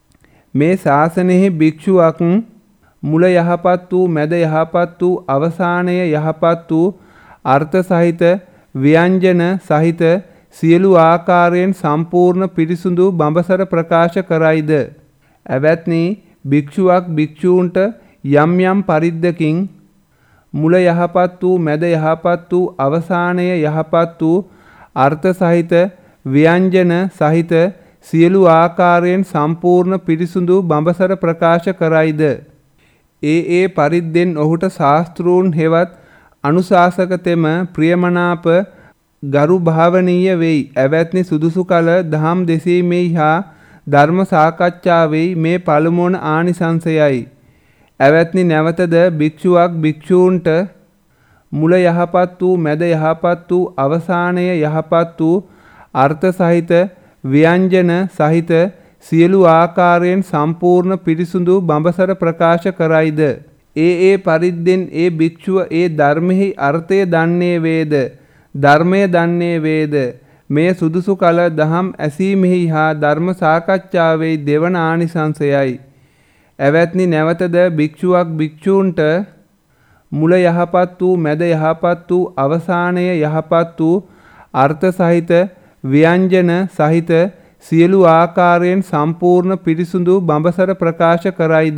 මේ ශාසනයෙහි භික්ෂුවක් මුල යහපත් වූ මැද යහපත් වූ අවසානය යහපත් වූ අර්ථ සහිත ව්‍යංජන සහිත සියලු ආකාරයෙන් සම්පූර්ණ පිරිසුදු බඹසර ප්‍රකාශ කරයිද? ඇවැත්නි භික්ෂුවක් භික්ෂූන්ට යම් යම් පරිද්දකින් මුල යහපත් වූ මැද යහපත් වූ අවසානය යහපත් වූ අර්ථ සහිත ව්‍යංජන සහිත සියලු ආකාරයෙන් සම්පූර්ණ පිරිසුදු බඹසර ප්‍රකාශ කරයිද? ඒ ඒ පරිද්දෙන් ඔහුට ශාස්ත්‍රූන් හෙවත් අනුශාසකතෙම ප්‍රියමනාප ගරු භාවනීය වෙයි. ඇවැත්නි සුදුසු කල දහම් දෙසීමෙහි හා ධර්ම සාකච්ඡාවෙහි මේ පළමුවන ආනිසංසයයි. ඇවැත්නි නැවතද භික්ෂුවක් භික්ෂූන්ට මුල යහපත් වූ මැද යහපත් වූ අවසානය යහපත් වූ අර්ථ සහිත ව්‍යංජන සහිත සියලු ආකාරයෙන් සම්පූර්ණ පිරිසුදු බඹසර ප්‍රකාශ කරයිද? ඒ ඒ පරිද්දෙන් ඒ භික්ෂුව ඒ ධර්මෙහි අර්ථය දන්නේ වේද ධර්මය දන්නේ වේද මේ සුදුසු කල දහම් ඇසීමෙහි හා ධර්ම සාකච්ඡාවේ දෙවන ආනිසංසයයි. එවත්නි නැවතද භික්ෂුවක් භික්ෂූන්ට මුල යහපත් වූ මැද යහපත් වූ අවසානය යහපත් වූ අර්ථ සහිත ව්‍යංජන සහිත සියලු ආකාරයෙන් සම්පූර්ණ පිරිසුදු බඹසර ප්‍රකාශ කරයිද.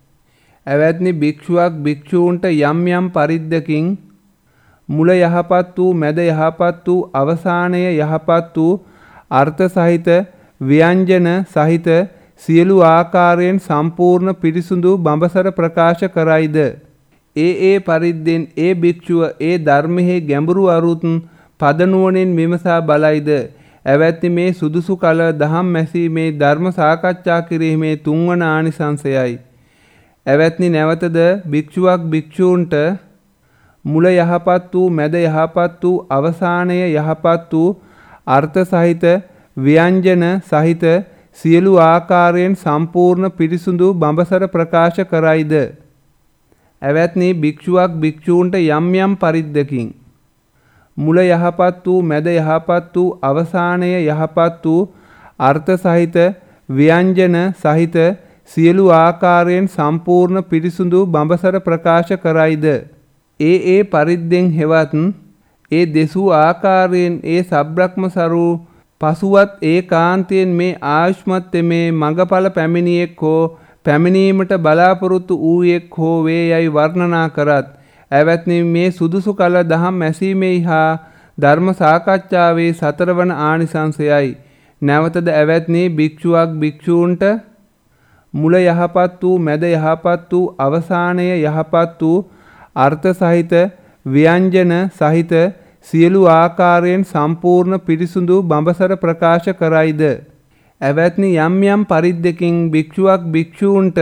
එවත්නි භික්ෂුවක් භික්ෂූන්ට යම් යම් පරිද්දකින් මුල යහපත් වූ මැද යහපත් වූ අවසානය යහපත් වූ අර්ථ සහිත ව්‍යංජන සහිත සියලු ආකාරයෙන් සම්පූර්ණ පිරිසුදු බඹසර ප්‍රකාශ කරයිද. ඒ ඒ පරිද්දෙන් ඒ භික්ෂුව ඒ ධර්මෙහි ගැඹුරු අරුත් පදනුවණින් විමසා බලයිද. එවැත්නි මේ සුදුසු කල දහම් මැසීමේ ධර්ම සාකච්ඡා කිරීමේ තුන්වන ආනිසංසයයි. එවැත්නි නැවතද භික්ෂුවක් භික්ෂූන්ට මුල යහපත් වූ මැද යහපත් වූ අවසානය යහපත් වූ අර්ථ සහිත ව්‍යංජන සහිත සියලු ආකාරයෙන් සම්පූර්ණ පිරිසුදු බඹසර ප්‍රකාශ කරයිද. එවැත්නි භික්ෂුවක් භික්ෂූන්ට යම් යම් පරිද්දකින් මුල යහපත් වූ මැද යහපත් වූ අවසානය යහපත් වූ අර්ථ සහිත ව්‍යංජන සහිත සියලු ආකාරයෙන් සම්පූර්ණ පිරිසුදු බඹසර ප්‍රකාශ කරයිද. ඒ ඒ පරිද්දෙන් හෙවත් ඒ දෙසූ ආකාරයෙන් ඒ සබ්‍රක්‍මසරු පසුවත් ඒකාන්තයෙන් මේ ආයුෂ්මත් මේ මඟඵල පැමිණියෙක් හෝ පැමිණීමට බලාපොරොත්තු වූයෙක් හෝ වේ යයි වර්ණනා කරත් එවත්නි මේ සුදුසු කල දහම් ඇසීමේ හා ධර්ම සාකච්ඡාවේ සතරවන ආනිසංසයයි. නැවතද එවත්නි භික්ෂුවක් භික්ෂූන්ට මුල යහපත් වූ මැද යහපත් වූ අවසානය යහපත් වූ අර්ථ සහිත ව්‍යංජන සහිත සියලු ආකාරයෙන් සම්පූර්ණ පිරිසුදු බඹසර ප්‍රකාශ කරයිද. එවත්නි යම් යම් පරිද්දකින් භික්ෂුවක් භික්ෂූන්ට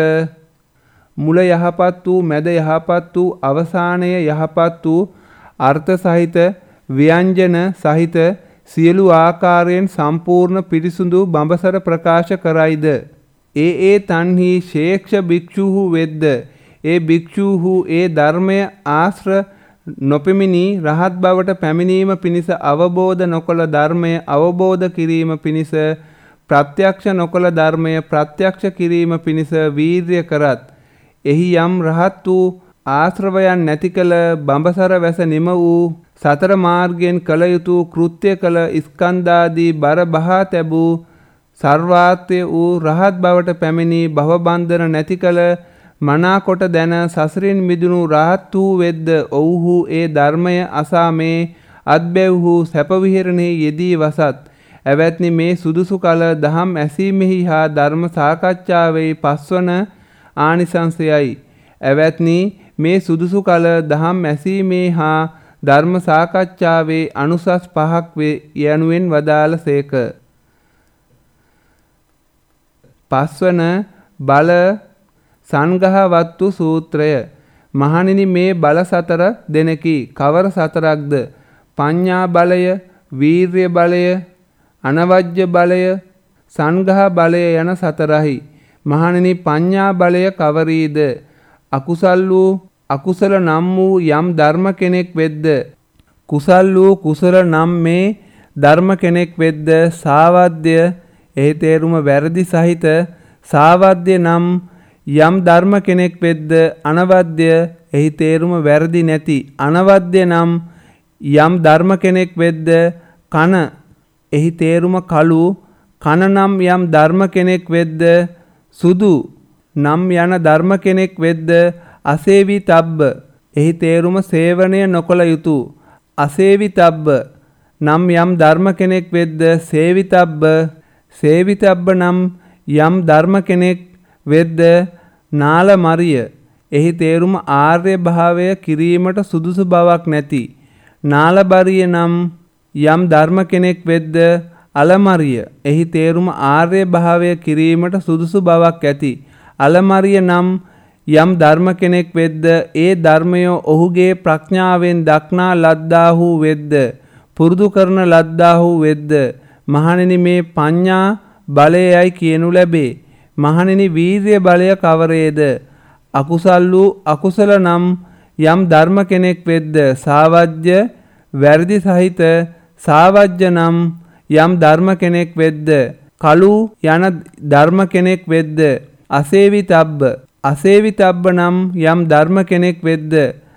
මුල යහපත් වූ මැද යහපත් වූ අවසානය යහපත් වූ අර්ථ සහිත ව්‍යංජන සහිත සියලු ආකාරයෙන් සම්පූර්ණ පිරිසුදු බඹසර ප්‍රකාශ කරයිද. ඒ ඒ තන්හි ශේක්ෂ භික්ෂූහු වෙද්ද ඒ භික්ෂූහු ඒ ධර්මය ආශ්‍ර නොපෙමිනි රහත් බවට පැමිණීම පිණිස අවබෝධ නොකළ ධර්මය අවබෝධ කිරීම පිණිස ප්‍රත්‍යක්ෂ නොකළ ධර්මය ප්‍රත්‍යක්ෂ කිරීම පිණිස වීර්ය කරත් එහි යම් රහත් වූ ආශ්‍රවයන් නැති කළ බඹසර වැස නිම වූ සතර මාර්ගයෙන් කළ යුතු කෘත්‍ය කළ ස්කන්ධාදී බර බහා තැබූ සර්වාර්ථය වූ රහත් බවට පැමිණි භවබන්ධන නැති කළ මනාකොට දැන සසරින් මිදුණු රහත් වූ වෙද්ද ඔව්හු ඒ ධර්මය අසා මේ අත්බැව්හු සැප විහරණෙහි යෙදී වසත්. එවත්නි මේ සුදුසු කල දහම් ඇසීමෙහි හා ධර්ම සාකච්ඡාවේ පස්වන ආනිසංසයයි. එවත්නි මේ සුදුසු කල දහම් ඇසීමේ හා ධර්ම සාකච්ඡාවේ අනුසස් පහක් වේ යනුවෙන් වදාළ සේක. පස්වන බල සංඝහවත්තු සූත්‍රය. මහණෙනි මේ බල සතර දෙනකි. කවර සතරක්ද? පඤ්ඤා බලය, වීර්ය බලය, අනවජ්‍ය බලය, සංඝහ බලය යන සතරයි. මහණෙනි පඤ්ඤා බලය කවරීද? අකුසල් වූ අකුසල නම් වූ යම් ධර්ම කෙනෙක් වෙද්ද කුසල් වූ කුසල නම් මේ ධර්ම කෙනෙක් වෙද්ද සාවද්‍ය එහි තේරුම වැරදි සහිත සාවද්‍ය නම් යම් ධර්ම කෙනෙක් වෙද්ද අනවද්‍ය එහි තේරුම වැරදි නැති අනවද්‍ය නම් යම් ධර්ම කෙනෙක් වෙද්ද කන එහි තේරුම කළු කන නම් යම් ධර්ම කෙනෙක් වෙද්ද සුදු නම් යන ධර්ම කෙනෙක් වෙද්ද අසේවිතබ්බ එහි තේරුම සේවනය නොකළ යුතු අසේවිතබ්බ නම් යම් ධර්ම කෙනෙක් වෙද්ද සේවිතබ්බ සේවිතබ්බ නම් යම් ධර්ම කෙනෙක් වෙද්ද නාල මරිය එහි තේරුම ආර්ය භාවය කිරීමට සුදුසු බවක් නැති නාලබරිය නම් යම් ධර්ම කෙනෙක් වෙද්ද අලමරිය එහි තේරුම ආර්ය භාවය කිරීමට සුදුසු බවක් ඇති අලමරිය නම් යම් ධර්ම කෙනෙක් වෙද්ද ඒ ධර්මය ඔහුගේ ප්‍රඥාවෙන් දක්නා ලද්දාහු වෙද්ද පුරුදු කරන ලද්දාහු වෙද්ද මහණෙනි මේ පඤ්ඤා බලයයි කියනු ලැබේ. මහණෙනි වීර්ය බලය කවරේද? අකුසල් වූ අකුසල නම් යම් ධර්ම කෙනෙක් වෙද්ද සාවජ්‍ය වැරදි සහිත සාවජ්‍ය නම් යම් ධර්ම කෙනෙක් වෙද්ද කලු යන ධර්ම කෙනෙක් වෙද්ද අසේවිතබ්බ අසේවිතබ්බ නම් යම් ධර්ම කෙනෙක් වෙද්ද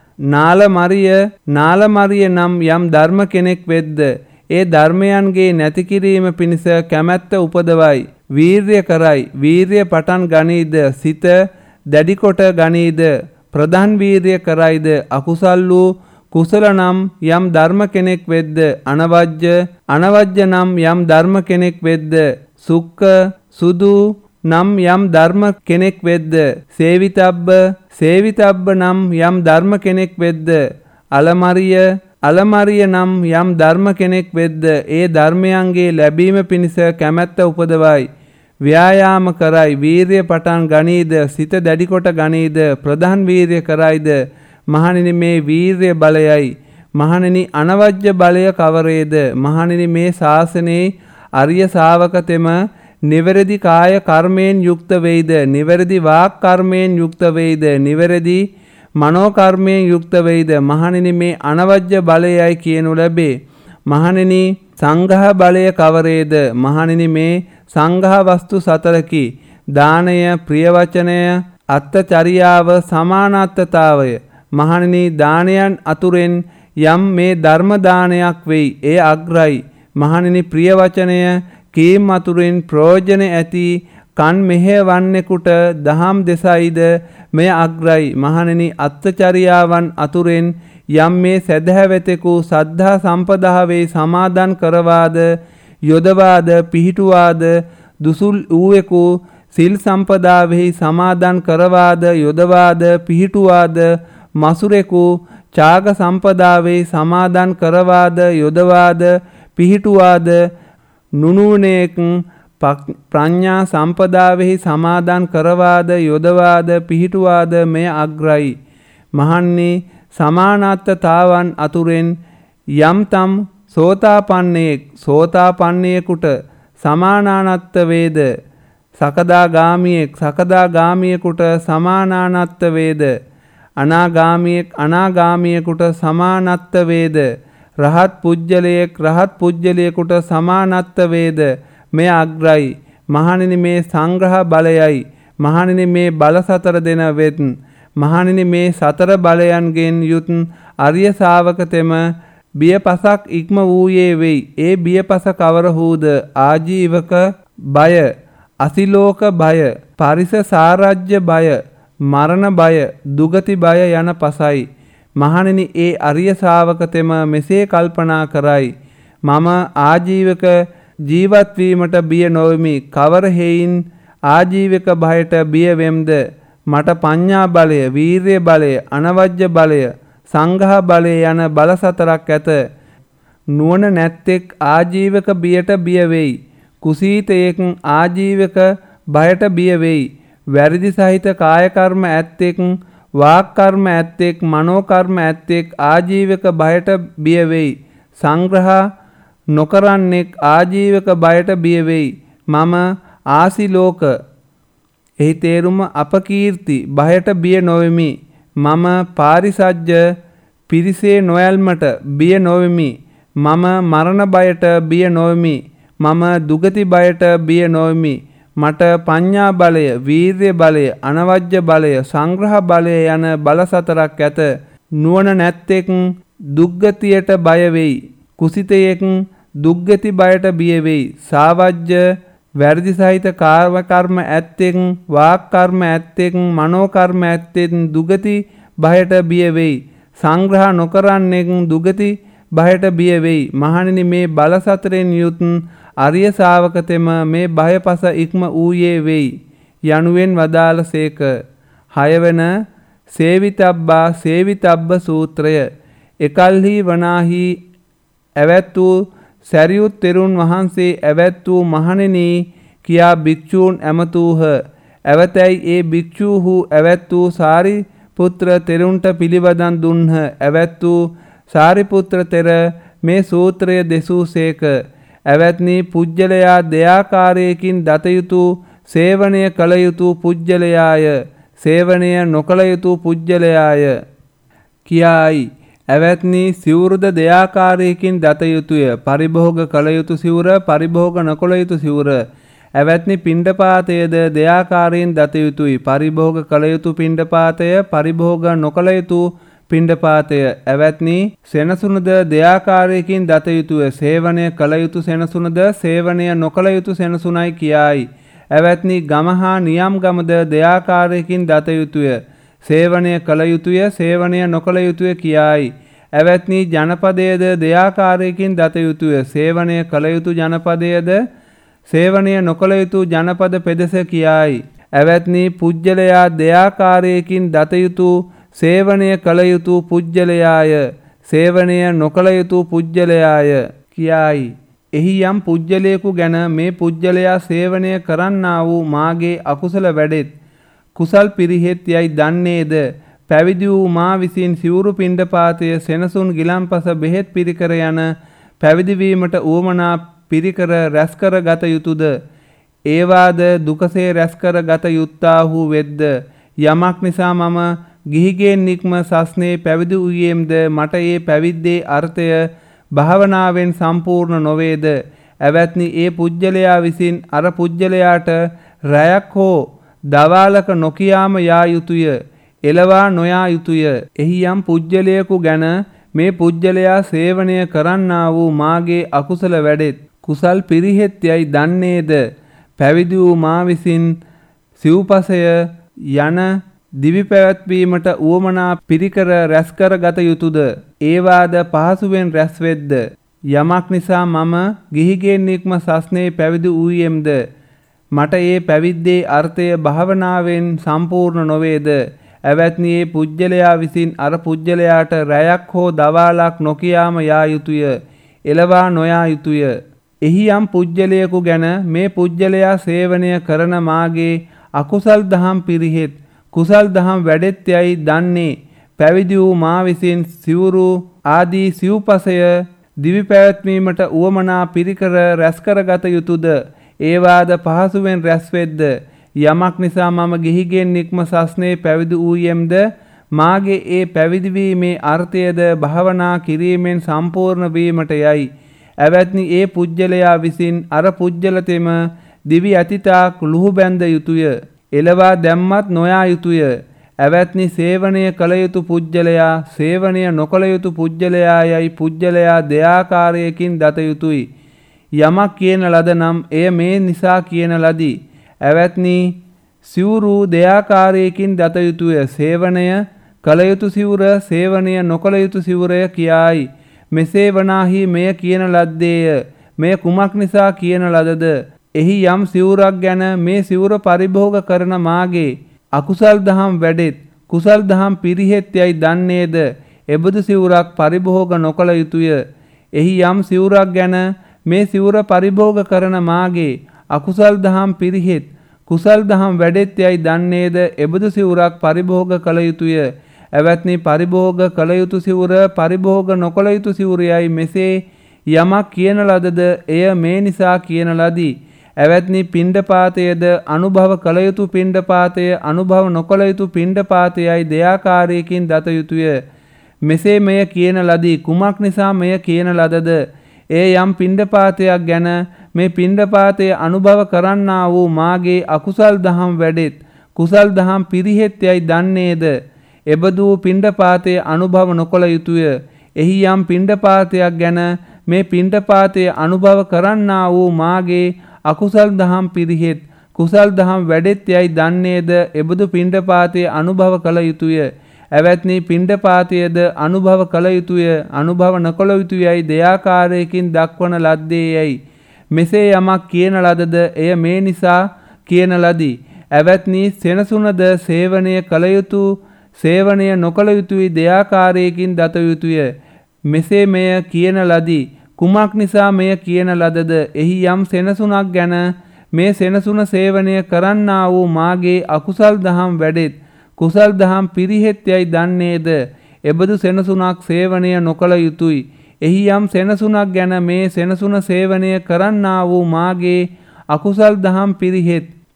නාලමරිය නාලමරිය නම් යම් ධර්ම කෙනෙක් වෙද්ද ඒ ධර්මයන්ගේ නැති කිරීම පිණිස කැමැත්ත උපදවයි වීර්ය කරයි වීර්ය පටන් ගනීද සිත දැඩි කොට ගනීද ප්‍රධාන වීර්ය කරයිද අකුසල් වූ කුසල නම් යම් ධර්ම කෙනෙක් වෙද්ද අනවජ්‍ය අනවජ්‍ය නම් යම් ධර්ම කෙනෙක් වෙද්ද සුක්ක සුදු නම් යම් ධර්ම කෙනෙක් වෙද්ද සේවිතබ්බ සේවිතබ්බ නම් යම් ධර්ම කෙනෙක් වෙද්ද අලමරිය අලමරිය නම් යම් ධර්ම කෙනෙක් වෙද්ද ඒ ධර්මයන්ගේ ලැබීම පිණිස කැමැත්ත උපදවයි ව්‍යායාම කරයි වීර්ය පටන් ගනීද සිත දැඩි කොට ගනීද ප්‍රධාන වීර්ය කරයිද මහණෙනි මේ වීර්ය බලයයි මහණෙනි අනවජ්‍ය බලය කවරේද මහණෙනි මේ ශාසනයේ අරිය ශාවකතෙම නිවැරදි කාය කර්මයෙන් යුක්ත වෙයිද නිවැරදි වාක් කර්මයෙන් යුක්ත වෙයිද නිවැරදි මනෝ කර්මයෙන් යුක්ත වෙයිද මහණෙනි මේ අනවජ්‍ය බලයයි කියනු ලැබේ මහණෙනි සංඝහ බලය කවරේද මහණෙනි මේ සංඝහ වස්තු සතරකි දානය ප්‍රිය වචනය අත්තචරියාව සමානාත්තතාවය මහණෙනි දානයන් අතුරෙන් යම් මේ ධර්ම දානයක් වෙයි ඒ අග්‍රයි මහණෙනි ප්‍රිය වචනය කීම් අතුරෙන් ප්‍රයෝජන ඇති කන් මෙහෙවන්නෙකුට දහම් දෙසයිද මෙය අග්‍රයි මහණෙනි අත්තචරියාවන් අතුරෙන් යම් මේ සදහැවතෙකු සද්ධා සම්පදාවේ සමාදන් කරවාද යොදවාද පිහිටුවාද දුසුල් ඌවෙකු සිල් සම්පදාවෙහි සමාදන් කරවාද යොදවාද පිහිටුවාද මසුරෙකු ඡාග සම්පදාවෙහි සමාදන් කරවාද යොදවාද පිහිටුවාද නුනුවණෙක් ප්‍රඥා සම්පදාවෙහි සමාදන් කරවාද යොදවාද පිහිටුවාද මෙය අග්‍රයි මහන්නි සමානාත්තතාවන් අතුරෙන් යම්තම් සෝතාපන්නයෙක් සෝතාපන්නයෙකුට සමානානත්ත වේද සකදාගාමියෙක් සකදාගාමියෙකුට සමානානත්ත වේද අනාගාමියෙක් අනාගාමියෙකුට සමානත්ත වේද රහත් පුජ්‍යලයෙක් රහත් පුජ්‍යලයෙකුට සමානත්ත වේද මෙය අග්‍රයි මහණෙනි මේ සංග්‍රහ බලයයි මහණෙනි මේ බල සතර දෙන වෙත් මහණෙනි මේ සතර බලයන්ගෙන් යුත් අරිය ශාවකතෙම බියපසක් ඉක්ම වූයේ වෙයි ඒ බියපස කවරහුද ආජීවක බය අසිලෝක බය පරිස සාරජ්‍ය බය මරණ බය දුගති බය යන පසයි මහණෙනි ඒ අරිය ශාවකතෙම මෙසේ කල්පනා කරයි මම ආජීවක ජීවත් වීමට බිය නොවෙමි කවර හේයින් ආජීවක භයට බිය වෙම්ද මට පඤ්ඤා බලය වීර්ය බලය අනවජ්‍ය බලය සංඝහ බලය යන බල සතරක් ඇත නුවණ නැත්තෙක් ආජීවක බියට බිය වෙයි කුසීතයෙක් ආජීවක භයට බිය වෙයි වැරදි සහිත කාය කර්ම ඇත්තෙක් වාක් කර්ම ඇත්තෙක් මනෝ කර්ම ඇත්තෙක් ආජීවක භයට බිය වෙයි සංග්‍රහ නොකරන්නෙක් ආජීවක බයට බිය වෙයි මම ආසිලෝක එහි තේරුම අපකීර්ති බයට බිය නොවෙමි මම පාරිසජ්‍ය පිරිසේ නොයල්මට බිය නොවෙමි මම මරණ බයට බිය නොවෙමි මම දුගති බයට බිය නොවෙමි මට පඤ්ඤා බලය වීර්ය බලය අනවජ්‍ය බලය සංග්‍රහ බලය යන බල සතරක් ඇත නුවණ නැත්තෙක් දුග්ගතියට බය වෙයි කුසිතයෙක් දුග්ගති බයට බිය වෙයි සාවජ්‍ය වැරදි සහිත කාර්ය කර්ම ඇත්තෙක් වාක් කර්ම ඇත්තෙක් මනෝ කර්ම ඇත්තෙක් දුගති බයට බිය වෙයි සංග්‍රහ නොකරන්නෙක් දුගති බයට බිය වෙයි මහණෙනි මේ බල සතරෙන් යුත් අරිය ශාවකතෙම මේ බයපස ඉක්ම ඌයේ වෙයි යනුවෙන් වදාළසේක හයවන සේවිතබ්බා සේවිතබ්බ සූත්‍රය එකල්හි වනාහි ඇවැත් වූ සැරියුත් තෙරුන් වහන්සේ ඇවැත් වූ මහණෙනි කියා භික්ෂූන් ඇමතූහ ඇවතැයි ඒ භික්ෂූහු ඇවැත් වූ සාරිපුත්‍ර තෙරුන්ට පිළිවදන් දුන්හ ඇවැත් වූ සාරිපුත්‍ර තෙර මේ සූත්‍රය දෙසූසේක ඇවැත්නි පුජ්‍යලයා දෙයාකාරයකින් දත යුතු සේවනය කළ යුතු පුජ්‍යලයාය සේවනය නොකළ යුතු පුජ්‍යලයාය කියායි. ඇවැත්නි සිවුරුද දෙආකාරයකින් දත යුතුය. පරිභෝග කළ යුතු සිවුර, පරිභෝග නොකළ යුතු සිවුර. ඇවැත්නි පිණ්ඩපාතයද දෙආකාරයෙන් දත යුතුයි. පරිභෝග කළ යුතු පිණ්ඩපාතය, පරිභෝග නොකළ යුතු පිණ්ඩපාතය. ඇවැත්නි සෙනසුනද දෙආකාරයකින් දත යුතුය. සේවනය කළ යුතු සෙනසුනද, සේවනය නොකළ යුතු සෙනසුනයි කියායි. ඇවැත්නි ගම හා නියම් ගමද දෙආකාරයකින් දත යුතුය. සේවනය කළ යුතුය, සේවනය නොකළ යුතුය කියායි. ඇවැත්නි ජනපදයේද දෙආකාරයකින් දත යුතුය. සේවනය කළ යුතු ජනපදයේද, සේවනය නොකළ යුතු ජනපද පෙදෙස කියායි. ඇවැත්නි පුජ්‍යලයා දෙආකාරයකින් දත යුතු, සේවනය කළ යුතු පුජ්‍යලයාය, සේවනය නොකළ යුතු පුජ්‍යලයාය කියායි. එහි යම් පුජ්‍යලයෙකු ගැන මේ පුජ්‍යලයා සේවනය කරන්නා වූ මාගේ අකුසල වැඩෙත් කුසල් පිරිහෙත් යයි දන්නේද? පැවිදි වූ මා විසින් සිවුරු පිණ්ඩපාතය, සෙනසුන් ගිලන්පස, බෙහෙත් පිරිකර යන පැවිදි වීමට උවමනා පිරිකර රැස්කර ගත යුතුද? ඒවාද දුකසේ රැස්කර ගත යුත්තාහු වෙද්ද? යමක් නිසා මම ගිහිගෙන් නික්ම සස්නේ පැවිදි වූයේම්ද මට ඒ පැවිද්දේ අර්ථය භාවනාවෙන් සම්පූර්ණ නොවේද? ඇවැත්නි ඒ පුජ්‍යලයා විසින් අර පුජ්‍යලයාට රැයක් හෝ දවාලක නොකියාම යා යුතුය. එලවා නොයා යුතුය. එහි යම් පුජ්‍යලයෙකු ගැන මේ පුජ්‍යලයා සේවනය කරන්නා වූ මාගේ අකුසල වැඩෙත් කුසල් පිරිහෙත් යයි දන්නේද? පැවිදි වූ මා විසින් සිව්පසය යන දිවි පැවැත්වීමට උවමනා පිරිකර රැස්කර ගත යුතුද? ඒවාද පහසුවෙන් රැස්වෙද්ද? යමක් නිසා මම ගිහිගෙන් නික්ම සස්නේ පැවිදි වූයේම්ද මට ඒ පැවිද්දේ අර්ථය භාවනාවෙන් සම්පූර්ණ නොවේද? ඇවැත්නි ඒ පුජ්‍යලයා විසින් අර පුජ්‍යලයාට රැයක් හෝ දවාලක් නොකියාම යා යුතුය. එලවා නොයා යුතුය. එහි යම් පුජ්‍යලයෙකු ගැන මේ පුජ්‍යලයා සේවනය කරන මාගේ අකුසල් දහම් පිරිහෙත් කුසල් දහම් වැඩෙත් යයි දන්නේ පැවිදි වූ මා විසින් සිවුරු ආදී සිව්පසය දිවි පැවැත්වීමට උවමනා පිරිකර රැස්කර ගත යුතුද? ඒවාද පහසුවෙන් රැස්වෙද්ද? යමක් නිසා මම ගිහිගෙන් නික්ම සස්නේ පැවිදි වූයේම්ද මාගේ ඒ පැවිදිවීමේ අර්ථයද භාවනා කිරීමෙන් සම්පූර්ණ වීමට යයි. ඇවැත්නි ඒ පුජ්‍යලයා විසින් අර පුජ්‍යලතෙම දිවි අතිතාක් ලුහු බැඳ යුතුය. එලවා දැම්මත් නොයා යුතුය. ඇවැත්නි සේවනය කළ යුතු පුජ්‍යලයා, සේවනය නොකළ යුතු පුජ්‍යලයා යයි පුජ්‍යලයා දෙආකාරයකින් දත යුතුයි. යමක් කියන ලද නම් එය මේ නිසා කියන ලදී. ඇවැත්නි සිවුරු දෙආකාරයකින් දත යුතුය. සේවනය කළ යුතු සිවුර, සේවනය නොකළ යුතු සිවුරය කියායි. මෙසේ වනාහි මෙය කියන ලද්දේය. මෙය කුමක් නිසා කියන ලදද? එහි යම් සිවුරක් ගැන මේ සිවුර පරිභෝග කරන මාගේ අකුසල් දහම් වැඩෙත් කුසල් දහම් පිරිහෙත් යයි දන්නේද? එබඳු සිවුරක් පරිභෝග නොකළ යුතුය. එහි යම් සිවුරක් ගැන මේ සිවුර පරිභෝග කරන මාගේ අකුසල් දහම් පිරිහෙත් කුසල් දහම් වැඩෙත් යයි දන්නේද? එබඳු සිවුරක් පරිභෝග කළ යුතුය. ඇවැත්නි පරිභෝග කළ යුතු සිවුර, පරිභෝග නොකළ යුතු සිවුරයයි මෙසේ යමක් කියන ලදද එය මේ නිසා කියන ලදී. ඇවැත්නි පිණ්ඩපාතයද අනුභව කළ යුතු පිණ්ඩපාතය, අනුභව නොකළ යුතු පිණ්ඩපාතයයි දෙආකාරයකින් දත යුතුය. මෙසේ මෙය කියන ලදී. කුමක් නිසා මෙය කියන ලදද? ඒ යම් පිණ්ඩපාතයක් ගැන මේ පිණ්ඩපාතය අනුභව කරන්නා වූ මාගේ අකුසල් දහම් වැඩෙත් කුසල් දහම් පිරිහෙත් යයි දන්නේද? එබඳු පිණ්ඩපාතය අනුභව නොකළ යුතුය. එහි යම් පිණ්ඩපාතයක් ගැන මේ පිණ්ඩපාතය අනුභව කරන්නා වූ මාගේ අකුසල් දහම් පිරිහෙත් කුසල් දහම් වැඩෙත් යයි දන්නේද? එබඳු පිණ්ඩපාතය අනුභව කළ යුතුය. ඇවැත්නි පිණ්ඩපාතයද අනුභව කළ යුතුය, අනුභව නොකළ යුතුයයි දෙආකාරයකින් දක්වන ලද්දේයයි. මෙසේ යමක් කියන ලදද එය මේ නිසා කියන ලදී. ඇවැත්නි සෙනසුනද සේවනය කළ යුතු, සේවනය නොකළ යුතුයි දෙආකාරයකින් දත යුතුය. මෙසේ මෙය කියන ලදී. කුමක් නිසා මෙය කියන ලදද? එහි යම් සෙනසුනක් ගැන මේ සෙනසුන සේවනය කරන්නා වූ මාගේ අකුසල් දහම් වැඩෙත් කුසල් දහම් පිරිහෙත් යයි දන්නේද? එබඳු සෙනසුනක් සේවනය නොකළ යුතුයි. එහි යම් සෙනසුනක් ගැන මේ සෙනසුන සේවනය කරන්නා වූ මාගේ අකුසල් දහම් පිරිහෙත්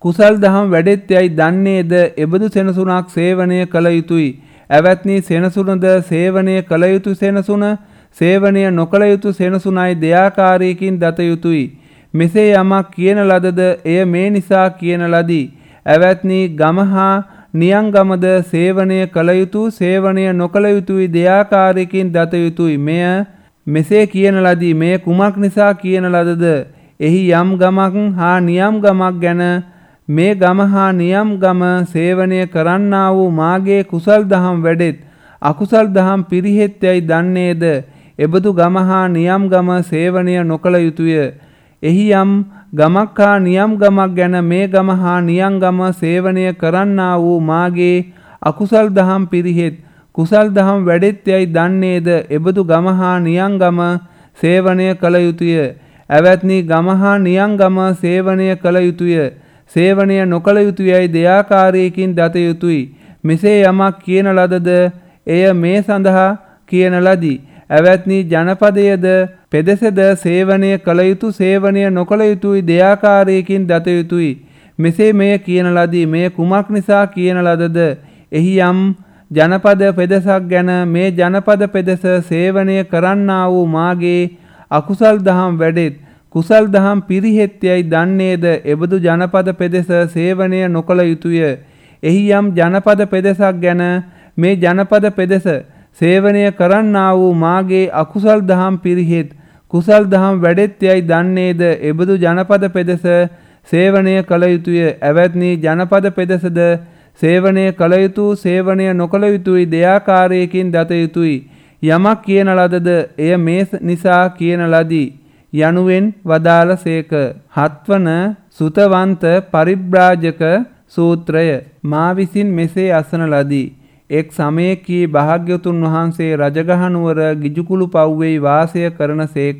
කුසල් දහම් වැඩෙත් යයි දන්නේද එබඳු සෙනසුනක් සේවනය කළ යුතුය. ඇවැත්නි සෙනසුනද සේවනය කළ යුතු සෙනසුන සේවනය නොකළ යුතු සෙනසුනයි දෙආකාරයකින් දත යුතුය. මෙසේ යමක් කියන ලදද එය මේ නිසා කියන ලදී. ඇවැත්නි ගම හා නියංගමද සේවනය කළ යුතු සේවනය නොකළ යුතුයි දෙආකාරයකින් දත යුතුය. මෙය මෙසේ කියන ලදී. මේ කුමක් නිසා කියන ලදද? එහි යම් ගමක් හා නියම් ගමක් ගැන මේ ගම හා නියම් ගම සේවනය කරන්නා වූ මාගේ කුසල් දහම් වැඩෙත් අකුසල් දහම් පිරිහෙත් යයි දන්නේද එබඳු ගම හා නියම් ගම සේවනය නොකළ යුතුය. එහි යම් ගමක් හා නියම් ගමක් ගැන මේ ගම හා නියම් ගම සේවනය කරන්නා වූ මාගේ අකුසල් දහම් පිරිහෙත් කුසල් දහම් වැඩෙත් යයි දන්නේද එබඳු ගම හා නියම් ගම සේවනය කළ යුතුය. ඇවැත්නි ගම හා නියම් ගම සේවනය කළ යුතුය. සේවනය නොකළ යුතුයයි දෙආකාරයකින් දත යුතුය. මෙසේ යමක් කියන ලදද එය මේ සඳහා කියන ලදී. ඇවැත්නි ජනපදයේද පෙදෙසද සේවනය කළ යුතු සේවනය නොකළ යුතුයි දෙආකාරයකින් දත යුතුය. මෙසේ මෙය කියන ලදී. මේ කුමක් නිසා කියන ලදද? එහි යම් ජනපද පෙදෙසක් ගැන මේ ජනපද පෙදෙස සේවනය කරන්නා වූ මාගේ අකුසල් දහම් වැඩෙත් කුසල් දහම් පිරිහෙත් යයි දන්නේද එබඳු ජනපද පෙදෙස සේවනය නොකළ යුතුය. එහි යම් ජනපද පෙදෙසක් ගැන මේ ජනපද පෙදෙස සේවනය කරන්නා වූ මාගේ අකුසල් දහම් පිරිහෙත් කුසල් දහම් වැඩෙත් යයි දන්නේද එබඳු ජනපද පෙදෙස සේවනය කළ යුතුය. ඇවැත්නි ජනපද පෙදෙසද සේවනය කළ යුතු සේවනය නොකළ යුතුයි දෙආකාරයකින් දත යුතුය. යමක් කියන ලදද එය මේ නිසා කියන ලදී යනුවෙන් වදාළ සේක. හත්වන සුතවන්ත පරිබ්‍රාජක සූත්‍රය මා විසින් මෙසේ අසන ලදී. එක් සමයකී භාග්‍යවතුන් වහන්සේ රජගහනුවර ගිජුකුළු පව්වෙහි වාසය කරන සේක.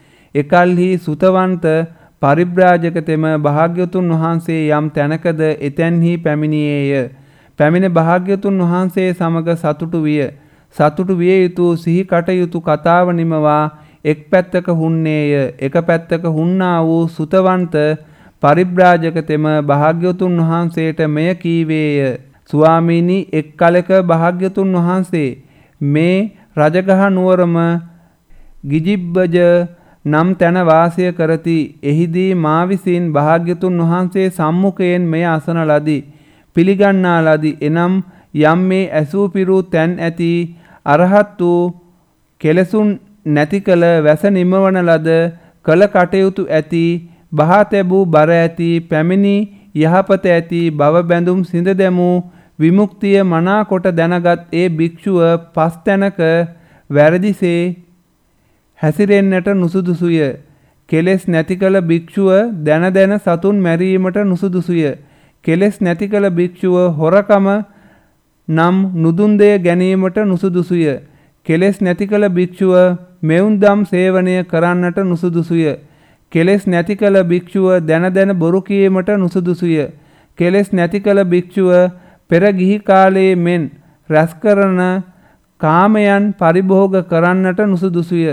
එකල්හි සුතවන්ත පරිබ්‍රාජකතෙම භාග්‍යවතුන් වහන්සේ යම් තැනකද එතැන්හි පැමිණියේය. පැමිණ භාග්‍යවතුන් වහන්සේ සමග සතුටු විය. සතුටු විය යුතු සිහි කටයුතු කතාව නිමවා එක් පැත්තක හුන්නේය. එක පැත්තක හුන්නා වූ සුතවන්ත පරිබ්‍රාජකතෙම භාග්‍යවතුන් වහන්සේට මෙය කීවේය. ස්වාමීනි, එක් කලක භාග්‍යවතුන් වහන්සේ මේ රජගහ නුවරම ගිජිබ්බජ නම් තැන වාසය කරති. එහිදී මා විසින් භාග්‍යවතුන් වහන්සේ සම්මුඛයෙන් මෙය අසන ලදී. පිළිගන්නා ලදී. එනම් යම් මේ ඇසූ පිරූ තැන් ඇති අරහත් වූ කෙලෙසුන් නැති කළ වැස නිමවන ලද කළ කටයුතු ඇති බහා තැබූ බර ඇති පැමිණි යහපත ඇති බව බැඳුම් සිඳ දැමූ විමුක්තිය මනා කොට දැනගත් ඒ භික්ෂුව පස් තැනක වැරදිසේ හැසිරෙන්නට නුසුදුසුය. කෙලෙස් නැති කළ භික්ෂුව දැන දැන සතුන් මැරීමට නුසුදුසුය. කෙලෙස් නැති කළ භික්ෂුව හොරකම නම් නුදුන් දෙය ගැනීමට නුසුදුසුය. කෙලෙස් නැති කළ භික්ෂුව මෙවුන් දම් සේවනය කරන්නට නුසුදුසුය. කෙලෙස් නැති කළ භික්ෂුව දැන දැන බොරු කීමට නුසුදුසුය. කෙලෙස් නැති කළ භික්ෂුව පෙර ගිහි කාලයේ මෙන් රැස් කරන කාමයන් පරිභෝග කරන්නට නුසුදුසුය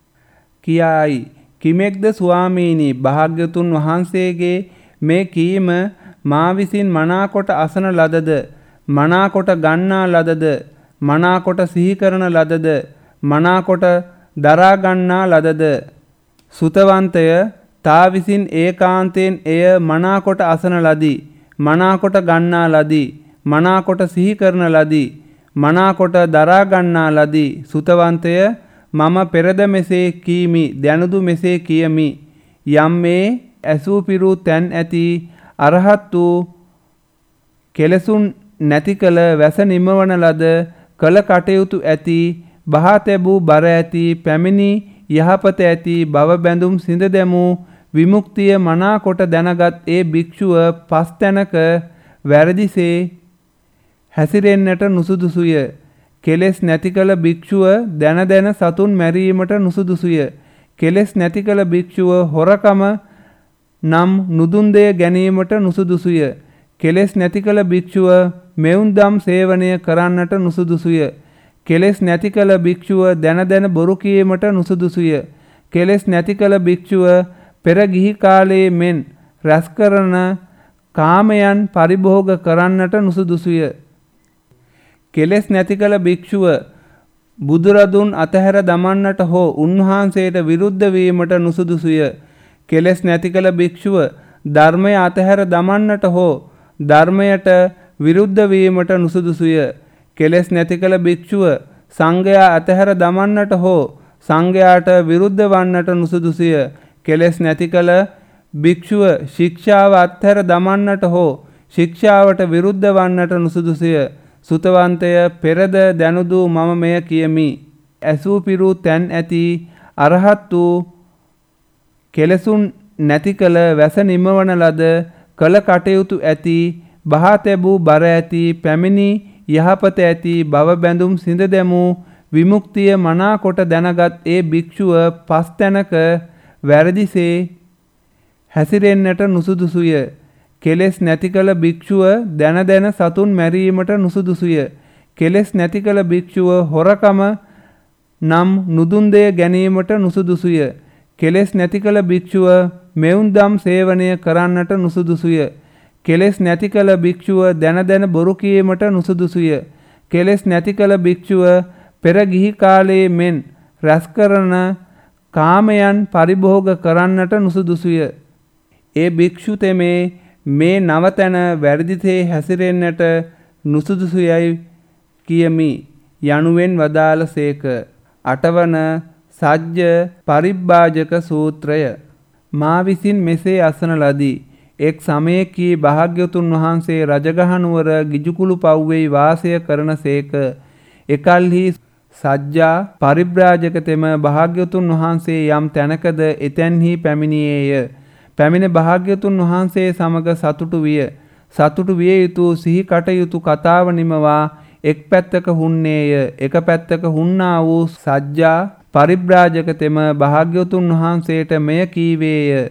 කියායි. කිමෙක්ද ස්වාමීනි, භාග්‍යවතුන් වහන්සේගේ මේ කීම මා විසින් මනාකොට අසන ලදද, මනාකොට ගන්නා ලදද, මනාකොට සිහි කරන ලදද, මනාකොට දරා ගන්නා ලදද? සුතවන්තය තා විසින් ඒකාන්තයෙන් එය මනාකොට අසන ලදී, මනාකොට ගන්නා ලදී, මනාකොට සිහි කරන ලදී, මනාකොට දරා ගන්නා ලදී. සුතවන්තය මම පෙරද මෙසේ කීමි, දැනුදු මෙසේ කියමි. යම් මේ ඇසූ පිරූ තැන් ඇති අරහත් වූ කෙලෙසුන් නැති කළ වැස නිමවන ලද කළ කටයුතු ඇති බහා තැබූ බර ඇති පැමිණි යහපත ඇති බව බැඳුම් සිඳ දැමූ විමුක්තිය මනා කොට දැනගත් ඒ භික්ෂුව පස් තැනක වැරදිසේ හැසිරෙන්නට නුසුදුසුය. කෙලෙස් නැති කළ භික්ෂුව දැන දැන සතුන් මැරීමට නුසුදුසුය. කෙලෙස් නැති කළ භික්ෂුව හොරකම නම් නුදුන් දෙය ගැනීමට නුසුදුසුය. කෙලෙස් නැති කළ භික්ෂුව මෙවුන් දම් සේවනය කරන්නට නුසුදුසුය. කෙලෙස් නැති කළ භික්ෂුව දැන දැන බොරු කීමට නුසුදුසුය. කෙලෙස් නැති කළ භික්ෂුව පෙර ගිහි කාලයේ මෙන් රැස් කරන කාමයන් පරිභෝග කරන්නට නුසුදුසුය. කෙලෙස් නැති කළ භික්ෂුව බුදුරදුන් අතහැර දමන්නට හෝ උන්වහන්සේට විරුද්ධ වීමට නුසුදුසුය. කෙලෙස් නැති කළ භික්ෂුව ධර්මය අතහැර දමන්නට හෝ ධර්මයට විරුද්ධ වීමට නුසුදුසුය. කෙලෙස් නැති කළ භික්ෂුව සංඝයා අතහැර දමන්නට හෝ සංඝයාට විරුද්ධ වන්නට නුසුදුසුය. කෙලෙස් නැති කළ භික්ෂුව ශික්ෂාව අත්හැර දමන්නට හෝ ශික්ෂාවට විරුද්ධ වන්නට නුසුදුසුය. සුතවන්තය පෙරද දැනුදු මම මෙය කියමි. ඇසූ පිරූ තැන් ඇති අරහත් වූ කෙලෙසුන් නැති කළ වැස නිමවන ලද කළ කටයුතු ඇති බහා තැබූ බර ඇති පැමිණි යහපත ඇති බව බැඳුම් සිඳ දැමූ විමුක්තිය මනා කොට දැනගත් ඒ භික්ෂුව පස් තැනක වැරදිසේ හැසිරෙන්නට නුසුදුසුය. කෙලෙස් නැති කළ භික්ෂුව දැන දැන සතුන් මැරීමට නුසුදුසුය. කෙලෙස් නැති කළ භික්ෂුව හොරකම නම් නුදුන් දෙය ගැනීමට නුසුදුසුය. කෙලෙස් නැති කළ භික්ෂුව මෙවුන් දම් සේවනය කරන්නට නුසුදුසුය. කෙලෙස් නැති කළ භික්ෂුව දැන දැන බොරු කීමට නුසුදුසුය. කෙලෙස් නැති කළ භික්ෂුව පෙර ගිහි කාලයේ මෙන් රැස් කරන කාමයන් පරිභෝග කරන්නට නුසුදුසුය. ඒ භික්ෂු තෙමේ මේ නවතැන වැරදිසේ හැසිරෙන්නට නුසුදුසුයයි කියමි යනුවෙන් වදාළ සේක. අටවන සජ්ජ පරිබ්බාජක සූත්‍රය. මා විසින් මෙසේ අසන ලදී. එක් සමයකී භාග්‍යවතුන් වහන්සේ රජගහනුවර ගිජුකුළු පව්වෙහි වාසය කරන සේක. එකල්හි සජ්ජා පරිබ්‍රාජක තෙම භාග්‍යවතුන් වහන්සේ යම් තැනකද එතැන්හි පැමිණියේය. පැමිණ භාග්‍යවතුන් වහන්සේ සමග සතුටු විය. සතුටු විය යුතු සිහි කටයුතු කතාව නිමවා එක් පැත්තක හුන්නේය. එක පැත්තක හුන්නා වූ සජ්ජා පරිබ්‍රාජක තෙම භාග්‍යවතුන් වහන්සේට මෙය කීවේය.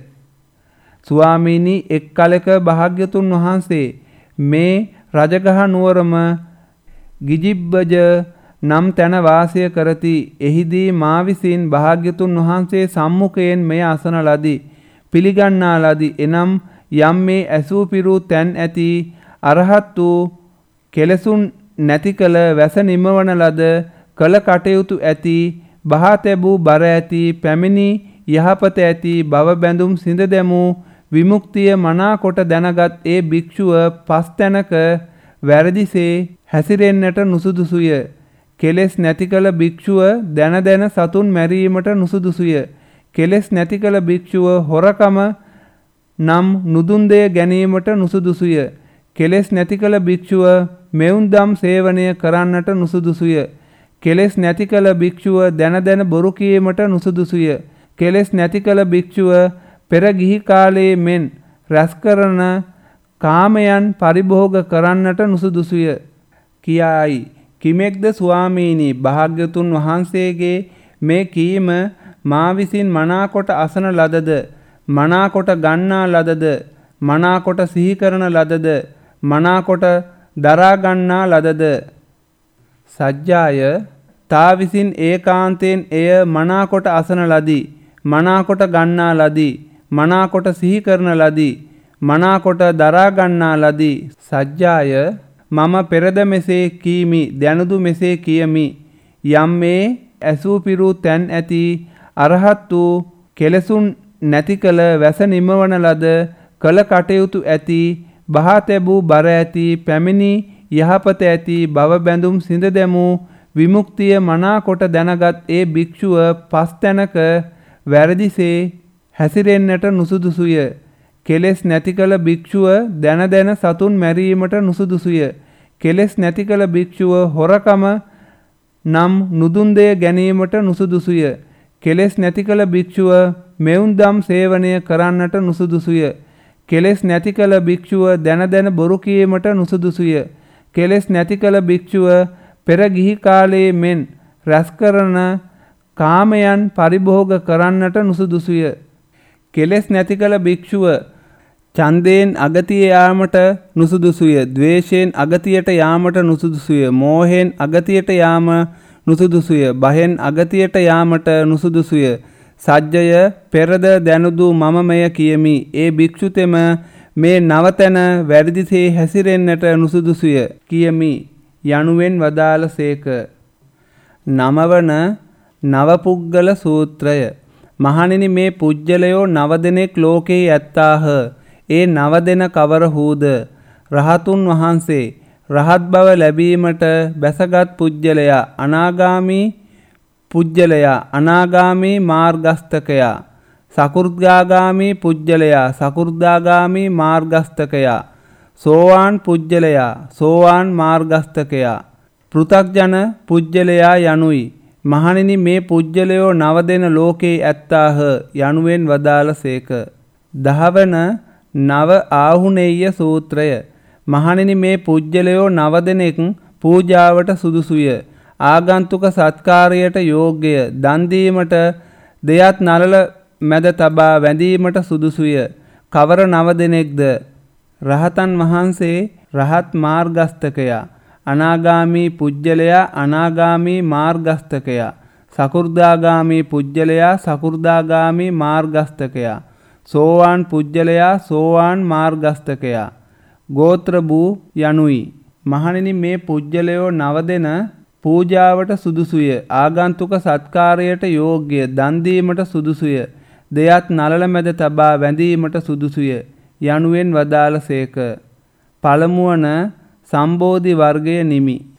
ස්වාමීනි, එක් කලක භාග්‍යවතුන් වහන්සේ මේ රජගහ නුවරම ගිජිබ්බජ නම් තැන වාසය කරති. එහිදී මා විසින් භාග්‍යවතුන් වහන්සේ සම්මුඛයෙන් මෙය අසන ලදී. පිළිගන්නා ලදී. එනම් යම් මේ ඇසූ පිරූ තැන් ඇති අරහත් වූ කෙලෙසුන් නැති කළ වැස නිමවන ලද කළ කටයුතු ඇති බහා තැබූ බර ඇති පැමිණි යහපත ඇති බව බැඳුම් සිඳ දැමූ විමුක්තිය මනා කොට දැනගත් ඒ භික්ෂුව පස් තැනක වැරදිසේ හැසිරෙන්නට නුසුදුසුය. කෙලෙස් නැති කළ භික්ෂුව දැන දැන සතුන් මැරීමට නුසුදුසුය. කෙලෙස් නැති කළ භික්ෂුව හොරකම නම් නුදුන් දෙය ගැනීමට නුසුදුසුය. කෙලෙස් නැති කළ භික්ෂුව මෙවුන් දම් සේවනය කරන්නට නුසුදුසුය. කෙලෙස් නැති කළ භික්ෂුව දැන දැන බොරු කීමට නුසුදුසුය. කෙලෙස් නැති කළ භික්ෂුව පෙර ගිහි කාලයේ මෙන් රැස් කරන කාමයන් පරිභෝග කරන්නට නුසුදුසුය කියායි. කිමෙක්ද ස්වාමීනි, භාග්‍යවතුන් වහන්සේගේ මේ කීම මා විසින් මනාකොට අසන ලදද, මනාකොට ගන්නා ලදද, මනාකොට සිහි කරන ලදද, මනාකොට දරා ගන්නා ලදද? සජ්ජාය, තා විසින් ඒකාන්තයෙන් එය මනාකොට අසන ලදී, මනාකොට ගන්නා ලදී, මනාකොට සිහි කරන ලදී, මනාකොට දරා ගන්නා ලදී. සජ්ජාය, මම පෙරද මෙසේ කීමි, දැනුදු මෙසේ කියමි. යම් මේ ඇසූ පිරූ තැන් ඇති අරහත් වූ කෙලෙසුන් නැති කළ වැස නිමවන ලද කළ කටයුතු ඇති බහා තැබූ බර ඇති පැමිණි යහපත ඇති බව බැඳුම් සිඳ දැමූ විමුක්තිය මනා කොට දැනගත් ඒ භික්ෂුව පස් තැනක වැරදිසේ හැසිරෙන්නට නුසුදුසුය. කෙලෙස් නැති කළ භික්ෂුව දැන දැන සතුන් මැරීමට නුසුදුසුය. කෙලෙස් නැති කළ භික්ෂුව හොරකම නම් නුදුන් දෙය ගැනීමට නුසුදුසුය. කෙලෙස් නැති කළ භික්ෂුව මෙවුන් දම් සේවනය කරන්නට නුසුදුසුය. කෙලෙස් නැති කළ භික්ෂුව දැන දැන බොරු කීමට නුසුදුසුය. කෙලෙස් නැති කළ භික්ෂුව පෙර ගිහි කාලයේ මෙන් රැස් කරන කාමයන් පරිභෝග කරන්නට නුසුදුසුය. කෙලෙස් නැති කළ භික්ෂුව ඡන්දයෙන් අගතිය යාමට නුසුදුසුය. ද්වේෂයෙන් අගතියට යාමට නුසුදුසුය. මෝහයෙන් අගතියට යාම නුසුදුසුය. බහෙන් අගතියට යාමට නුසුදුසුය. සජ්ජය පෙරද දැනුදු මම මෙය කියමි. ඒ භික්ෂුතෙම මේ නවතැන වැරදිසේ හැසිරෙන්නට නුසුදුසුය කියමි යනුවෙන් වදාළසේක. නමවන නවපුග්ගල සූත්‍රය. මහණෙනි මේ පුජ්‍යලයෝ නව දෙනෙක් ලෝකේ ඇත්තාහ. ඒ නව දෙන කවරහූද? රහතුන් වහන්සේ රහත් බව ලැබීමට බැසගත් පුජ්‍යලයා අනාගාමී පුජ්‍යලයා අනාගාමී මාර්ගස්තකයා සකු르දාගාමී පුජ්‍යලයා සකු르දාගාමී මාර්ගස්තකයා සෝවාන් පුජ්‍යලයා සෝවාන් මාර්ගස්තකයා පෘථග්ජන පුජ්‍යලයා යනුයි. මහණෙනි මේ පුජ්‍යලයෝ නව දෙන ලෝකේ ඇත්තාහ යනුවෙන් වදාළසේක. දහවන නව ආහුනේය සූත්‍රය. මහණෙනි මේ පුජ්‍යලයෝ නව දෙනෙක් පූජාවට සුදුසුය. ආගන්තුක සත්කාරයට යෝග්‍ය. දන් දීමට දෙයත් නළල මැද තබා වැඳීමට සුදුසුය. කවර නව දෙනෙක්ද? රහතන් වහන්සේ රහත් මාර්ගස්තකයා අනාගාමී පුජ්‍යලයා අනාගාමී මාර්ගස්තකයා සකු르දාගාමී පුජ්‍යලයා සකු르දාගාමී මාර්ගස්තකයා සෝවාන් පුජ්‍යලයා සෝවාන් මාර්ගස්තකයා ගෝත්‍ර භූ යනුයි. මහණෙනි මේ පුජ්‍යලයෝ නව දෙන පූජාවට සුදුසුය. ආගන්තුක සත්කාරයට යෝග්‍ය. දන් දීමට සුදුසුය. දෙයත් නළල මැද තබා වැඳීමට සුදුසුය යනුවෙන් වදාළසේක. පළමුවන සම්බෝධි වර්ගය නිමි.